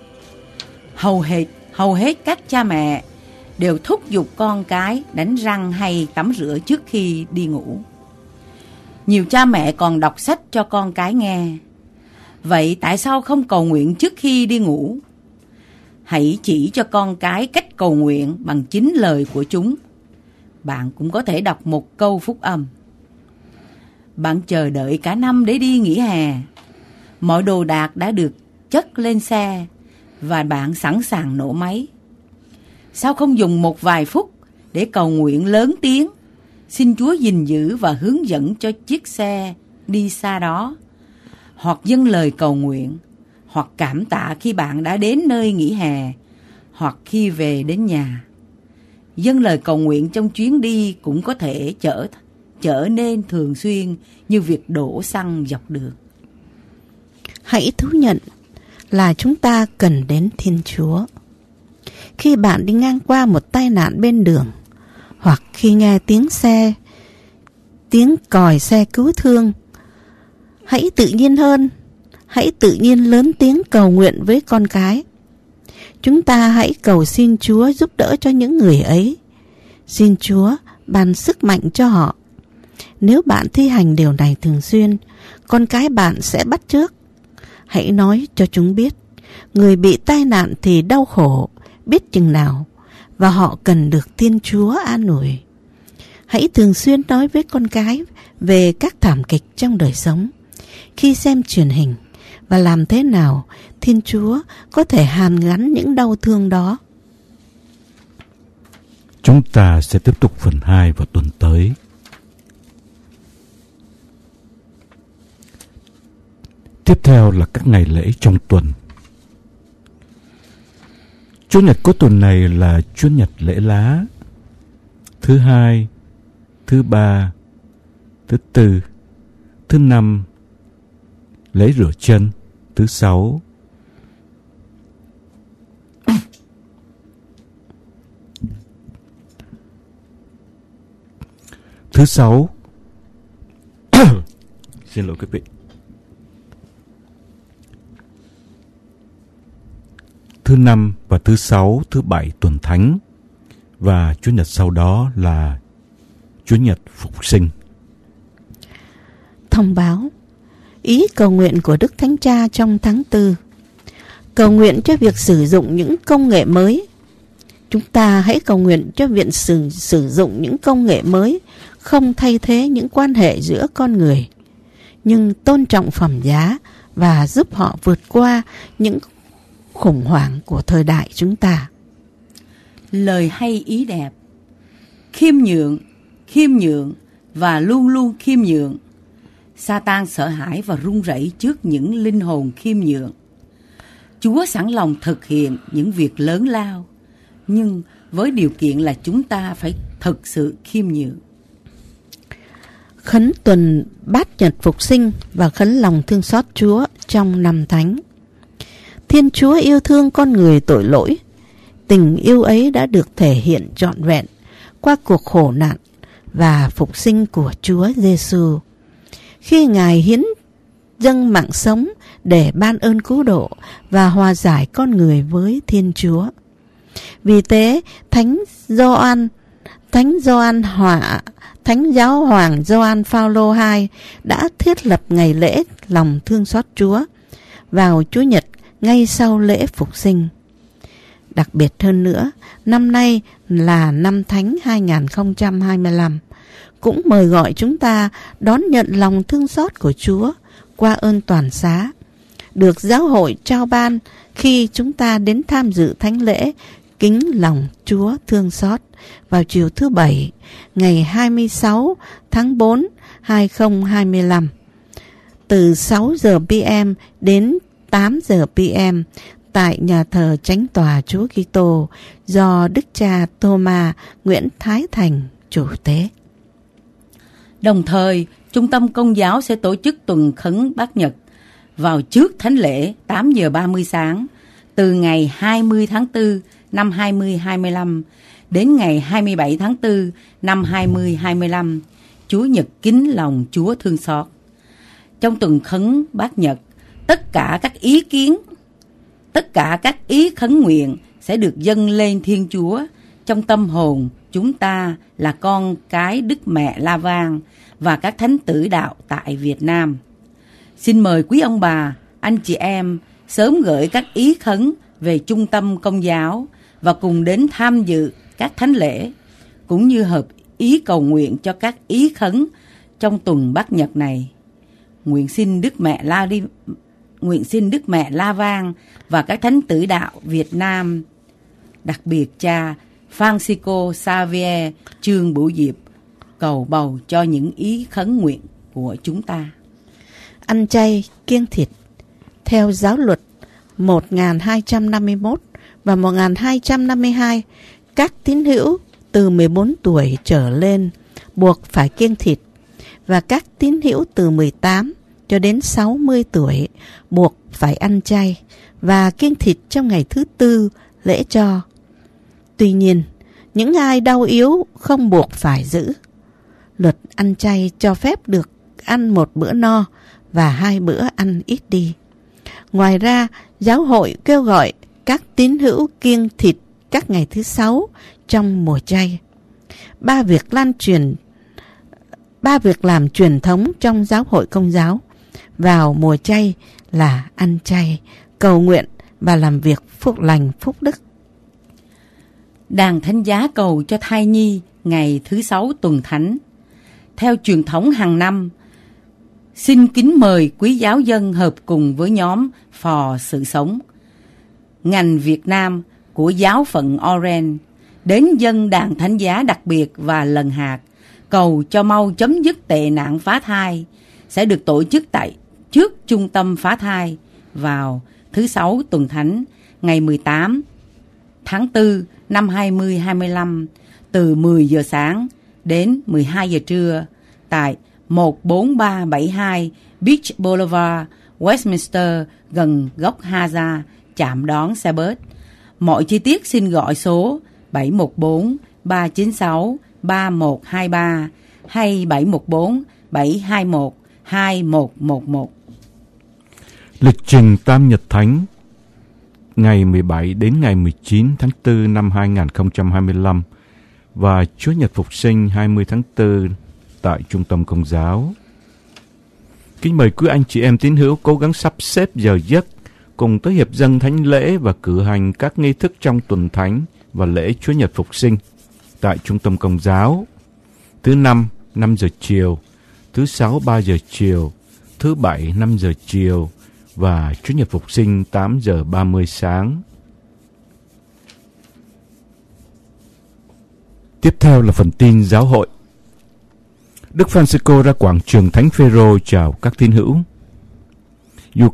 Hầu hết các cha mẹ đều thúc giục con cái đánh răng hay tắm rửa trước khi đi ngủ. Nhiều cha mẹ còn đọc sách cho con cái nghe. Vậy tại sao không cầu nguyện trước khi đi ngủ? Hãy chỉ cho con cái cách cầu nguyện bằng chính lời của chúng. Bạn cũng có thể đọc một câu phúc âm. Bạn chờ đợi cả năm để đi nghỉ hè. Mọi đồ đạc đã được chất lên xe và bạn sẵn sàng nổ máy. Sao không dùng một vài phút để cầu nguyện lớn tiếng, xin Chúa gìn giữ và hướng dẫn cho chiếc xe đi xa đó, hoặc dâng lời cầu nguyện, hoặc cảm tạ khi bạn đã đến nơi nghỉ hè, hoặc khi về đến nhà. Dâng lời cầu nguyện trong chuyến đi cũng có thể trở nên thường xuyên như việc đổ xăng dọc đường. Hãy thú nhận là chúng ta cần đến Thiên Chúa. Khi bạn đi ngang qua một tai nạn bên đường, hoặc khi nghe tiếng xe, tiếng còi xe cứu thương, hãy tự nhiên hơn, hãy tự nhiên lớn tiếng cầu nguyện với con cái. Chúng ta hãy cầu xin Chúa giúp đỡ cho những người ấy. Xin Chúa ban sức mạnh cho họ. Nếu bạn thi hành điều này thường xuyên, con cái bạn sẽ bắt chước. Hãy nói cho chúng biết, người bị tai nạn thì đau khổ biết chừng nào, và họ cần được Thiên Chúa an ủi. Hãy thường xuyên nói với con cái về các thảm kịch trong đời sống khi xem truyền hình, và làm thế nào Thiên Chúa có thể hàn gắn những đau thương đó. Chúng ta sẽ tiếp tục phần 2 vào tuần tới. Tiếp theo là các ngày lễ trong tuần. Chủ nhật cuối tuần này là Chủ nhật lễ lá, thứ hai, thứ ba, thứ tư, thứ năm, lễ rửa chân, thứ sáu, xin lỗi quý vị, thứ năm và thứ sáu, thứ bảy tuần thánh, và Chủ nhật sau đó là Chủ nhật Phục Sinh. Thông báo ý cầu nguyện của Đức Thánh Cha trong tháng 4. Cầu nguyện cho việc sử dụng những công nghệ mới. Chúng ta hãy cầu nguyện cho việc sử dụng những công nghệ mới không thay thế những quan hệ giữa con người, nhưng tôn trọng phẩm giá và giúp họ vượt qua những khủng hoảng của thời đại chúng ta. Lời hay ý đẹp: khiêm nhượng và luôn luôn khiêm nhượng. Sa-tan sợ hãi và run rẩy trước những linh hồn khiêm nhượng. Chúa sẵn lòng thực hiện những việc lớn lao, nhưng với điều kiện là chúng ta phải thực sự khiêm nhượng. Khấn tuần Bát Nhật Phục Sinh và khấn lòng thương xót Chúa trong năm thánh. Thiên Chúa yêu thương con người tội lỗi. Tình yêu ấy đã được thể hiện trọn vẹn qua cuộc khổ nạn và phục sinh của Chúa Giêsu, khi Ngài hiến dâng mạng sống để ban ơn cứu độ và hòa giải con người với Thiên Chúa. Vì thế, Thánh Giáo Hoàng Gioan Phaolô II đã thiết lập ngày lễ lòng thương xót Chúa vào Chủ nhật ngay sau lễ Phục Sinh. Đặc biệt hơn nữa, năm nay là năm Thánh 2025, cũng mời gọi chúng ta đón nhận lòng thương xót của Chúa qua ơn toàn xá, được giáo hội trao ban khi chúng ta đến tham dự thánh lễ kính lòng Chúa thương xót vào chiều thứ Bảy, ngày 26 tháng 4, 2025, từ 6 giờ p.m. đến 8 giờ p.m. tại nhà thờ Chánh tòa Chúa Kitô do Đức cha Thomas Nguyễn Thái Thành chủ tế. Đồng thời, Trung tâm Công giáo sẽ tổ chức tuần khấn Bát Nhật vào trước thánh lễ 8 giờ 30 sáng từ ngày 20 tháng 4 năm 2025 đến ngày 27 tháng 4 năm 2025, Chúa Nhật kính lòng Chúa thương xót. Trong tuần khấn Bát Nhật, tất cả các ý khấn nguyện sẽ được dâng lên Thiên Chúa trong tâm hồn chúng ta là con cái Đức Mẹ La Vang và các thánh tử đạo tại Việt Nam. Xin mời quý ông bà, anh chị em sớm gửi các ý khấn về Trung tâm Công giáo và cùng đến tham dự các thánh lễ, cũng như hợp ý cầu nguyện cho các ý khấn trong tuần Bát Nhật này. Nguyện xin Đức Mẹ La Vang và các thánh tử đạo Việt Nam, đặc biệt cha Francisco Xavier Trương Bửu Diệp, cầu bầu cho những ý khấn nguyện của chúng ta. Ăn chay kiêng thịt theo giáo luật 1251 và 1252, các tín hữu từ 14 tuổi trở lên buộc phải kiêng thịt, và các tín hữu từ 18 cho đến 60 tuổi buộc phải ăn chay và kiêng thịt trong ngày thứ tư lễ cho. Tuy nhiên, những ai đau yếu không buộc phải giữ. Luật ăn chay cho phép được ăn một bữa no và 2 bữa ăn ít đi. Ngoài ra, giáo hội kêu gọi các tín hữu kiêng thịt các ngày thứ 6 trong mùa chay. 3 việc làm truyền thống trong giáo hội Công giáo vào mùa chay là ăn chay, cầu nguyện và làm việc phúc lành phúc đức. Đàn thánh giá cầu cho thai nhi ngày thứ 6 tuần thánh. Theo truyền thống hàng năm, xin kính mời quý giáo dân hợp cùng với nhóm Phò Sự Sống, ngành Việt Nam của giáo phận Orange đến dâng đàn thánh giá đặc biệt và lần hạt cầu cho mau chấm dứt tệ nạn phá thai, sẽ được tổ chức tại trước trung tâm phá thai vào thứ Sáu tuần thánh ngày 18 tháng 4 năm 2025 từ 10 giờ sáng đến 12 giờ trưa tại 14372 Beach Boulevard, Westminster, gần gốc Haza, trạm đón xe bus. Mọi chi tiết xin gọi số 714-396-3123 hay 714-721-2111. Lịch trình Tam Nhật Thánh ngày 17 đến ngày 19 tháng 4 năm 2025 và Chúa Nhật Phục Sinh 20 tháng 4 tại Trung tâm Công giáo. Kính mời quý anh chị em tín hữu cố gắng sắp xếp giờ giấc cùng tới hiệp dâng thánh lễ và cử hành các nghi thức trong tuần thánh và lễ Chúa Nhật Phục Sinh tại Trung tâm Công giáo. Thứ Năm, 5 giờ chiều, thứ Sáu, 3 giờ chiều, thứ Bảy, 5 giờ chiều và Chúa Nhật Phục Sinh 8 giờ 30 sáng. Tiếp theo là phần tin giáo hội. Đức Francisco ra quảng trường Thánh Phêrô chào các tín hữu. Dù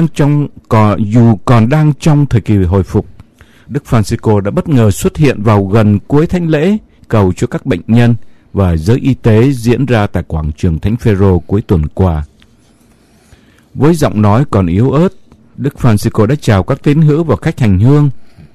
còn đang trong thời kỳ hồi phục, Đức Francisco đã bất ngờ xuất hiện vào gần cuối thánh lễ cầu cho các bệnh nhân và giới y tế diễn ra tại quảng trường Thánh Phêrô cuối tuần qua. Với giọng nói còn yếu ớt, Đức Francisco đã chào các tín hữu và khách hành hương.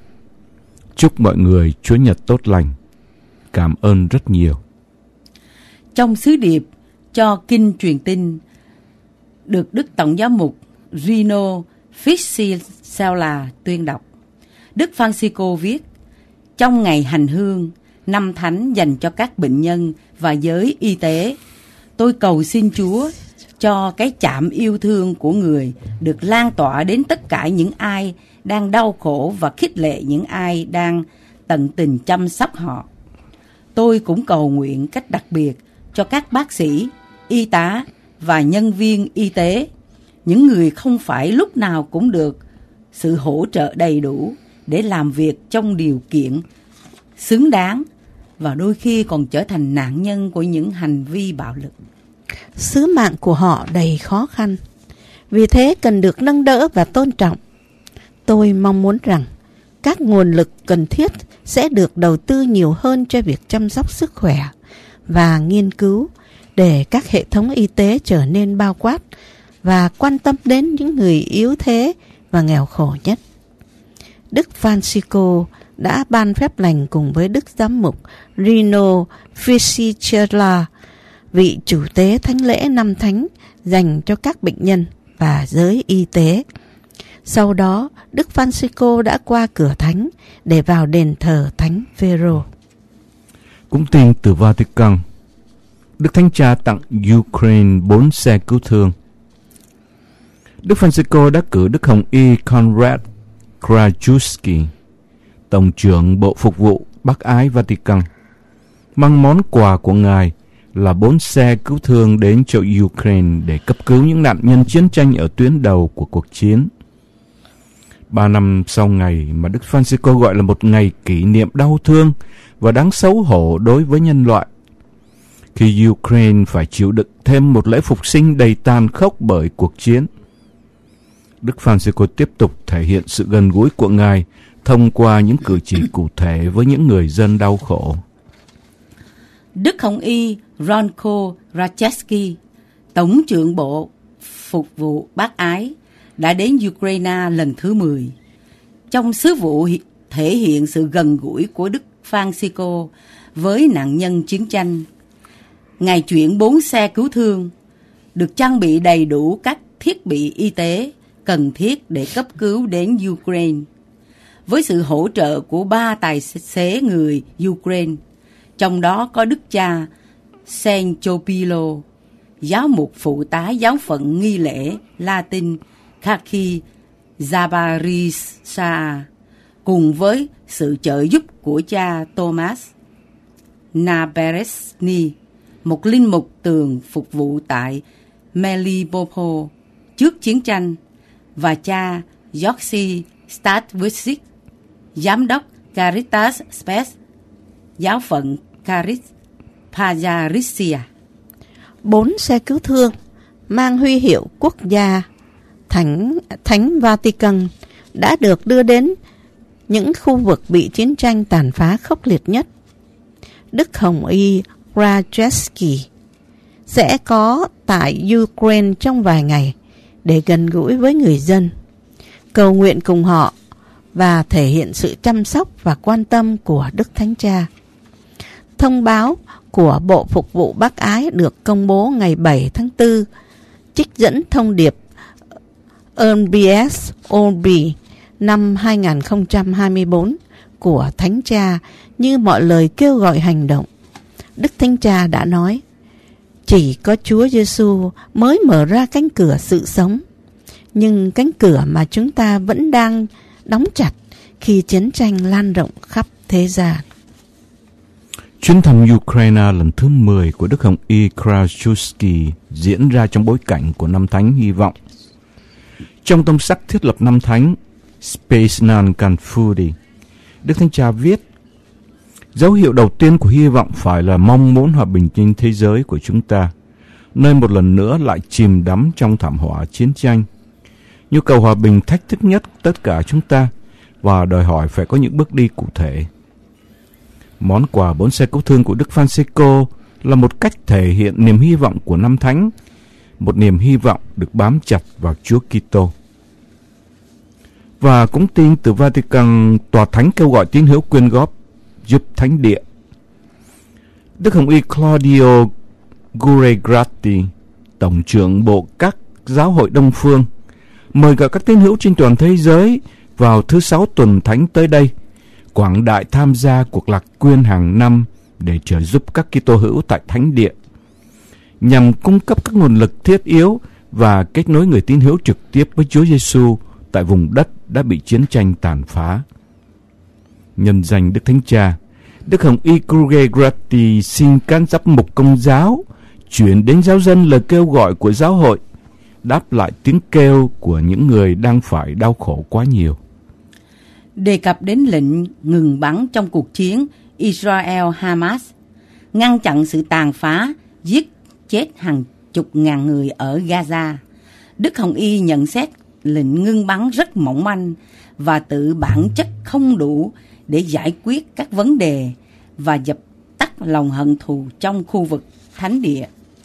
Chúc mọi người Chúa Nhật tốt lành. Cảm ơn rất nhiều. Trong sứ điệp cho kinh truyền tin được Đức Tổng giám mục Rino Fisichella tuyên đọc, Đức Francisco viết: trong ngày hành hương, năm thánh dành cho các bệnh nhân và giới y tế, tôi cầu xin Chúa cho cái chạm yêu thương của người được lan tỏa đến tất cả những ai đang đau khổ và khích lệ những ai đang tận tình chăm sóc họ. Tôi cũng cầu nguyện cách đặc biệt cho các bác sĩ, y tá và nhân viên y tế, những người không phải lúc nào cũng được sự hỗ trợ đầy đủ để làm việc trong điều kiện xứng đáng và đôi khi còn trở thành nạn nhân của những hành vi bạo lực. Sứ mạng của họ đầy khó khăn, vì thế cần được nâng đỡ và tôn trọng. Tôi mong muốn rằng các nguồn lực cần thiết sẽ được đầu tư nhiều hơn cho việc chăm sóc sức khỏe và nghiên cứu để các hệ thống y tế trở nên bao quát và quan tâm đến những người yếu thế và nghèo khổ nhất. Đức Francisco đã ban phép lành cùng với Đức Giám mục Rino Fisichella, vị chủ tế thánh lễ năm thánh dành cho các bệnh nhân và giới y tế. Sau đó, Đức Francisco đã qua cửa thánh để vào đền thờ Thánh Phêrô. Cũng tin từ Vatican, Đức Thánh Cha tặng Ukraine 4 xe cứu thương. Đức Francisco đã cử Đức Hồng Y Konrad Krajewski, Tổng trưởng Bộ Phục vụ Bác Ái Vatican, mang món quà của Ngài là 4 xe cứu thương đến cho Ukraine để cấp cứu những nạn nhân chiến tranh ở tuyến đầu của cuộc chiến. 3 năm sau ngày mà Đức Francisco gọi là một ngày kỷ niệm đau thương và đáng xấu hổ đối với nhân loại, khi Ukraine phải chịu đựng thêm một lễ phục sinh đầy tàn khốc bởi cuộc chiến, Đức Francisco tiếp tục thể hiện sự gần gũi của Ngài thông qua những cử chỉ cụ thể với những người dân đau khổ. Đức Hồng Y Ronko Rachevsky, Tổng trưởng Bộ Phục vụ Bác Ái, đã đến Ukraine lần thứ 10. Trong sứ vụ thể hiện sự gần gũi của Đức Francisco với nạn nhân chiến tranh, Ngài chuyển 4 xe cứu thương, được trang bị đầy đủ các thiết bị y tế cần thiết để cấp cứu đến Ukraine. Với sự hỗ trợ của 3 tài xế người Ukraine, trong đó có Đức cha Senchopilo, giáo mục phụ tá giáo phận nghi lễ Latin Kaki Zabarisha, cùng với sự trợ giúp của cha Thomas Naberesny, một linh mục tường phục vụ tại Melitopol trước chiến tranh, và cha Yoxi Statvicic, giám đốc Caritas Spes, giáo phận Caris Pajarissia. 4 xe cứu thương mang huy hiệu quốc gia Thánh Vatican đã được đưa đến những khu vực bị chiến tranh tàn phá khốc liệt nhất. Đức Hồng Y Krajewski sẽ có tại Ukraine trong vài ngày để gần gũi với người dân, cầu nguyện cùng họ và thể hiện sự chăm sóc và quan tâm của Đức Thánh Cha. Thông báo của Bộ Phục vụ Bác Ái được công bố ngày 7 tháng 4, trích dẫn thông điệp RBS Orbi năm 2024 của Thánh Cha như mọi lời kêu gọi hành động. Đức Thánh Cha đã nói, chỉ có Chúa Giêsu mới mở ra cánh cửa sự sống, nhưng cánh cửa mà chúng ta vẫn đang đóng chặt khi chiến tranh lan rộng khắp thế gian. Chuyến thăm Ukraine lần thứ 10 của Đức Hồng Y Krajewski diễn ra trong bối cảnh của Năm Thánh Hy vọng. Trong tông sắc thiết lập Năm Thánh Spes non confudi, Đức Thánh Cha viết, dấu hiệu đầu tiên của hy vọng phải là mong muốn hòa bình trên thế giới của chúng ta, nơi một lần nữa lại chìm đắm trong thảm họa chiến tranh. Nhu cầu hòa bình thách thức nhất tất cả chúng ta và đòi hỏi phải có những bước đi cụ thể. Món quà 4 xe cứu thương của Đức Francisco là một cách thể hiện niềm hy vọng của Năm Thánh, một niềm hy vọng được bám chặt vào Chúa Kitô. Và cũng tin từ Vatican, Tòa Thánh kêu gọi tín hữu quyên góp giúp Thánh Địa. Đức Hồng Y Claudio Guregrati, Tổng trưởng Bộ các Giáo hội Đông Phương, mời gọi các tín hữu trên toàn thế giới vào thứ 6 tuần Thánh tới đây quảng đại tham gia cuộc lạc quyên hàng năm để trợ giúp các Kitô hữu tại Thánh Địa, nhằm cung cấp các nguồn lực thiết yếu và kết nối người tín hữu trực tiếp với Chúa Giêsu tại vùng đất đã bị chiến tranh tàn phá. Nhân danh Đức Thánh Cha, Đức Hồng Y Guregrati xin các giám mục Công giáo chuyển đến giáo dân lời kêu gọi của giáo hội, đáp lại tiếng kêu của những người đang phải đau khổ quá nhiều. Đề cập đến lệnh ngừng bắn trong cuộc chiến Israel-Hamas, ngăn chặn sự tàn phá, giết chết hàng chục ngàn người ở Gaza, Đức Hồng Y nhận xét lệnh ngưng bắn rất mỏng manh và tự bản chất không đủ để giải quyết các vấn đề và dập tắt lòng hận thù trong khu vực Thánh Địa.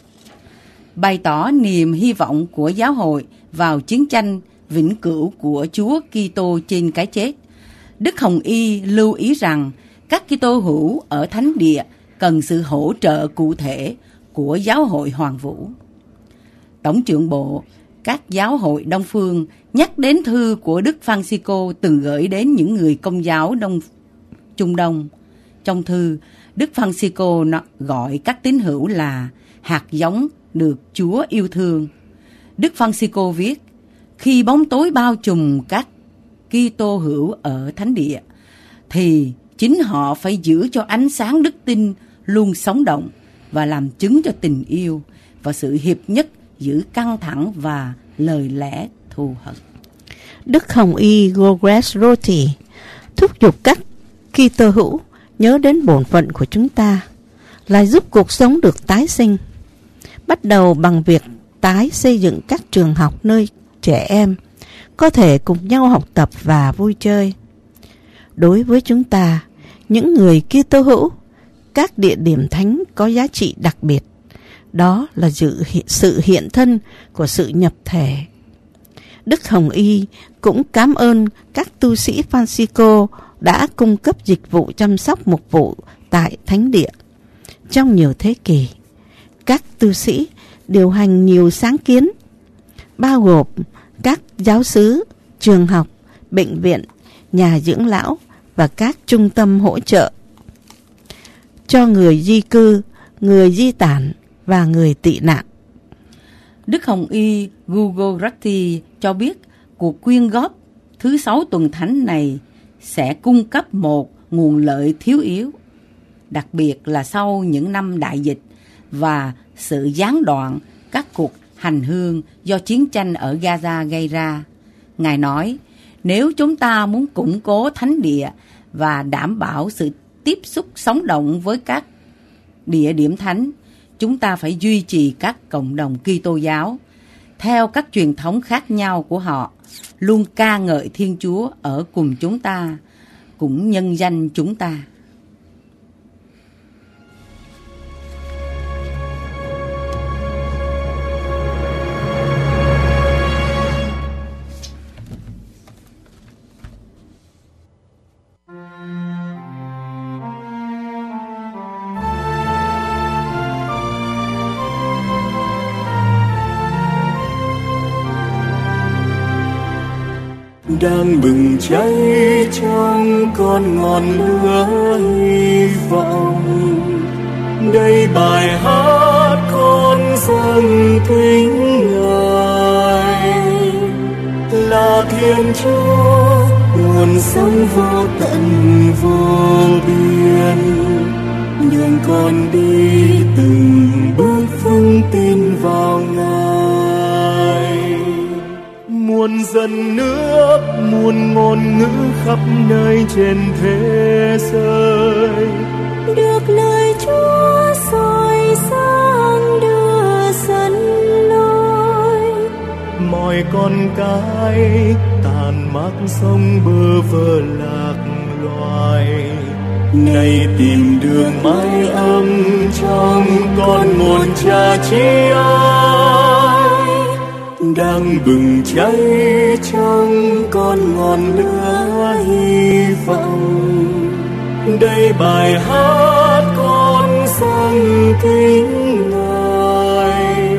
Bày tỏ niềm hy vọng của giáo hội vào chiến tranh vĩnh cửu của Chúa Kitô trên cái chết, Đức Hồng Y lưu ý rằng các Kitô hữu ở Thánh Địa cần sự hỗ trợ cụ thể của giáo hội Hoàn Vũ. Tổng trưởng Bộ các giáo hội Đông Phương nhắc đến thư của Đức Francisco từng gửi đến những người Công giáo Trung Đông. Trong thư, Đức Francisco gọi các tín hữu là hạt giống được Chúa yêu thương. Đức Francisco viết, khi bóng tối bao trùm các Kitô hữu ở Thánh Địa, thì chính họ phải giữ cho ánh sáng đức tin luôn sống động và làm chứng cho tình yêu và sự hiệp nhất giữa căng thẳng và lời lẽ thù hận. Đức Hồng Y Guregrati thúc giục các Kitô hữu nhớ đến bổn phận của chúng ta là giúp cuộc sống được tái sinh, bắt đầu bằng việc tái xây dựng các trường học nơi trẻ em có thể cùng nhau học tập và vui chơi. Đối với chúng ta, những người Kitô hữu, các địa điểm thánh có giá trị đặc biệt, đó là sự hiện thân của sự nhập thể. Đức Hồng Y cũng cảm ơn các tu sĩ Francisco đã cung cấp dịch vụ chăm sóc mục vụ tại Thánh Địa. Trong nhiều thế kỷ, các tu sĩ điều hành nhiều sáng kiến, bao gồm các giáo xứ, trường học, bệnh viện, nhà dưỡng lão và các trung tâm hỗ trợ cho người di cư, người di tản và người tị nạn. Đức Hồng Y Guregrati cho biết cuộc quyên góp thứ 6 tuần Thánh này sẽ cung cấp một nguồn lợi thiếu yếu, đặc biệt là sau những năm đại dịch và sự gián đoạn các cuộc hành hương do chiến tranh ở Gaza gây ra. Ngài nói, nếu chúng ta muốn củng cố Thánh Địa và đảm bảo sự tiếp xúc sống động với các địa điểm thánh, chúng ta phải duy trì các cộng đồng Kitô giáo theo các truyền thống khác nhau của họ, luôn ca ngợi Thiên Chúa ở cùng chúng ta, cũng nhân danh chúng ta. Đang bừng cháy trong con ngọn lửa hy vọng. Đây bài hát con dâng kính Ngài, là Thiên Chúa nguồn sống vô tận vô biên. Nhưng con đi từng bước vững tin vào Ngài. Muôn dân nước, muôn ngôn ngữ khắp nơi trên thế giới, được lời Chúa soi sáng đưa dẫn lối. Mọi con cái tàn mắc sông bơ vơ lạc loài, nay tìm đường mái ấm trong con một Cha chi ái. Đang bừng cháy trong con ngọn lửa hy vọng. Đây bài hát con dâng kính Ngài,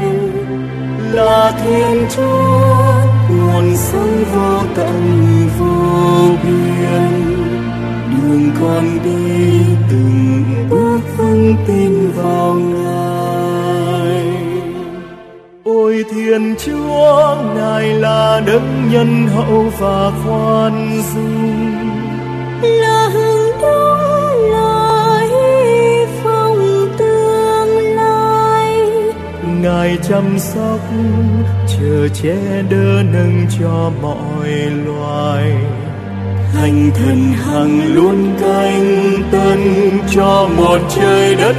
là Thiên Chúa nguồn sống vô tận vô biên. Đường con đi từng bước vững tin vào Ngài. Ôi Thiên Chúa, Ngài là đấng nhân hậu và khoan dung, là hướng đúng, là hy vọng tương lai. Ngài chăm sóc chờ che đỡ nâng cho mọi loài. Thánh thần hằng luôn canh tân cho một trời đất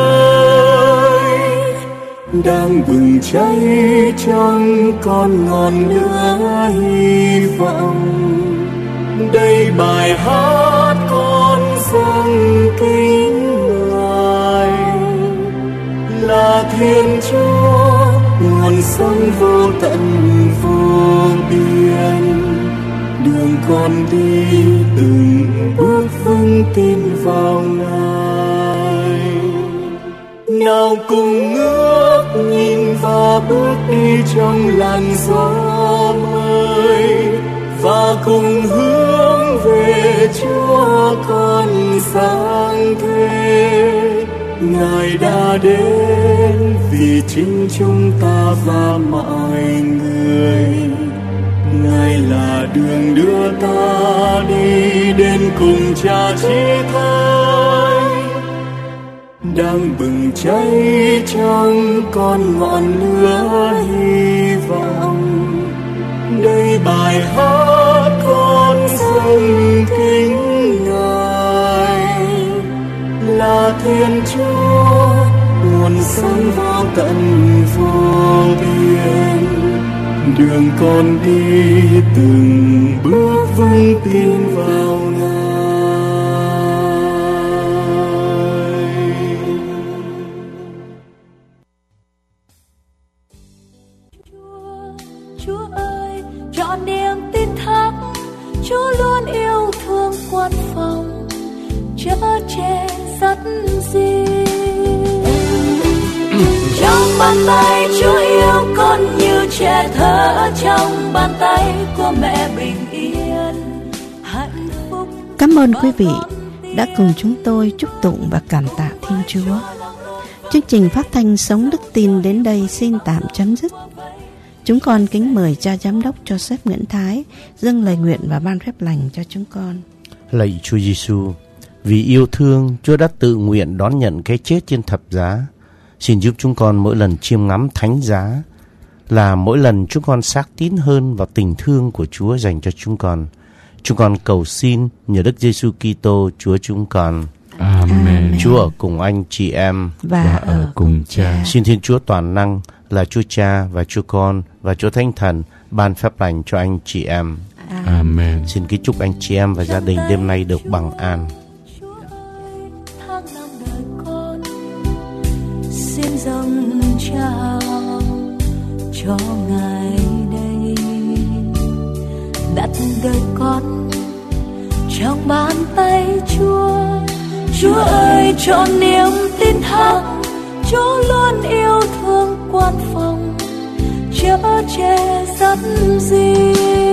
mới. Đang bừng cháy trong con ngọn lửa hy vọng. Đây bài hát con dâng kính Ngài, là Thiên Chúa nguồn sống vô tận vô biên. Đường con đi từng bước vững tin vào Ngài. Nào cùng ngước nhìn và bước đi trong làn gió mới, và cùng hướng về Chúa con sáng thế. Ngài đã đến vì chính chúng ta và mọi người. Ngài là đường đưa ta đi đến cùng Cha chí thánh. Đang bừng cháy trong con ngọn lửa hy vọng. Đây bài hát con dâng kính Ngài, là Thiên Chúa nguồn sống vô tận vô biên. Đường con đi từng bước vững tin vào Ngài. Chúa ơi, trọn niềm tin thác, Chúa luôn yêu thương quan phòng, chở che dắt gìn. Trong bàn tay Chúa yêu con như trẻ thơ trong bàn tay của mẹ bình yên. Hạnh phúc. Cảm ơn quý vị đã cùng chúng tôi chúc tụng và cảm tạ Thiên Chúa. Chương trình phát thanh Sống Đức Tin đến đây xin tạm chấm dứt. Chúng con kính mời Cha Giám đốc Joseph Nguyễn Thái dâng lời nguyện và ban phép lành cho chúng con. Lạy Chúa Giêsu, vì yêu thương, Chúa đã tự nguyện đón nhận cái chết trên thập giá. Xin giúp chúng con mỗi lần chiêm ngắm thánh giá là mỗi lần chúng con xác tín hơn vào tình thương của Chúa dành cho chúng con. Chúng con cầu xin nhờ Đức Giêsu Kitô Chúa chúng con. Amen. Chúa ở cùng anh chị em và ở cùng Cha. Xin Thiên Chúa toàn năng là Chúa Cha và Chúa Con và Chúa Thánh Thần ban phép lành cho anh chị em. Amen. Xin kính chúc anh chị em và gia đình đêm nay được bằng an. Tháng năm đời con xin dâng trao cho Ngài đây, đặt đời con trong bàn tay Chúa. Chúa ơi, cho niềm tin thắng, Chúa luôn yêu thương quan phòng, chở che dắt gìn.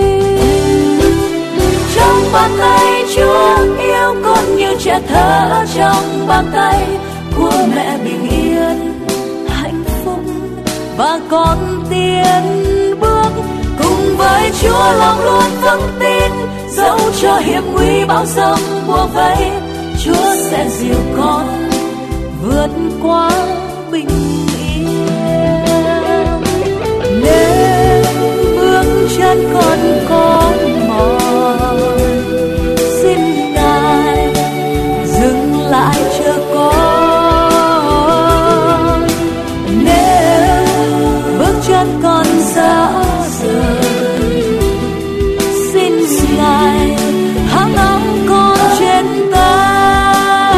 Trong bàn tay Chúa yêu con như trẻ thơ trong bàn tay của mẹ bình yên, hạnh phúc và con tiến bước cùng với Chúa lòng luôn vững tin. Dẫu cho hiểm nguy bão giông bủa vây, Chúa sẽ dìu con vượt qua bình yên. Nếu bước chân con có mỏi, xin Ngài dừng lại chờ con. Nếu bước chân con xa rời, xin Ngài hăng ấm con trên tay.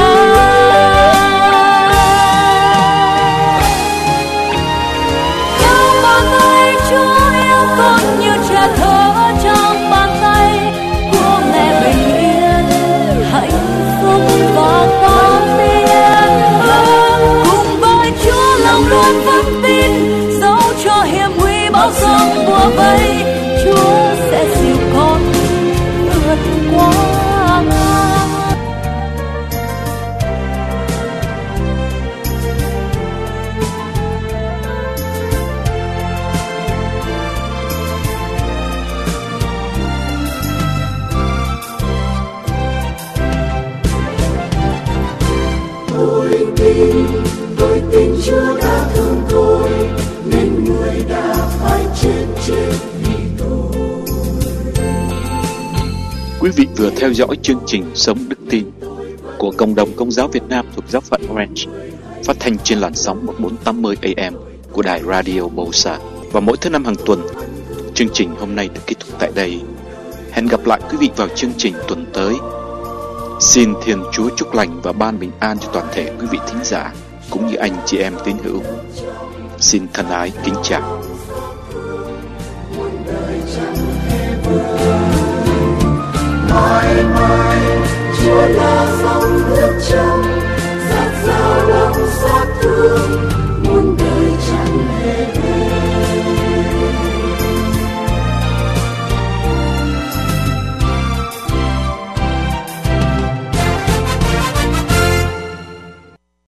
Trong bàn tay Chúa yêu con như trẻ thơ trong bàn tay của mẹ bình yên, hạnh phúc và con tiến bước cùng với Chúa lòng luôn vững tin. Dẫu cho hiểm nguy bão giông bủa vây, Chúa sẽ dìu con vượt qua. Tôi tin Chúa đã thương tôi, nên người đã phải chết vì tôi. Quý vị vừa theo dõi chương trình Sống Đức Tin của Cộng đồng Công giáo Việt Nam thuộc Giáo phận Orange, phát thanh trên làn sóng 1480 AM của đài Radio Bầu Sa. Và mỗi thứ năm hàng tuần, chương trình hôm nay được kết thúc tại đây. Hẹn gặp lại quý vị vào chương trình tuần tới. Xin Thiên Chúa chúc lành và ban bình an cho toàn thể quý vị thính giả cũng như anh chị em tín hữu. Xin thân ái kính chào. Mãi mãi Chúa là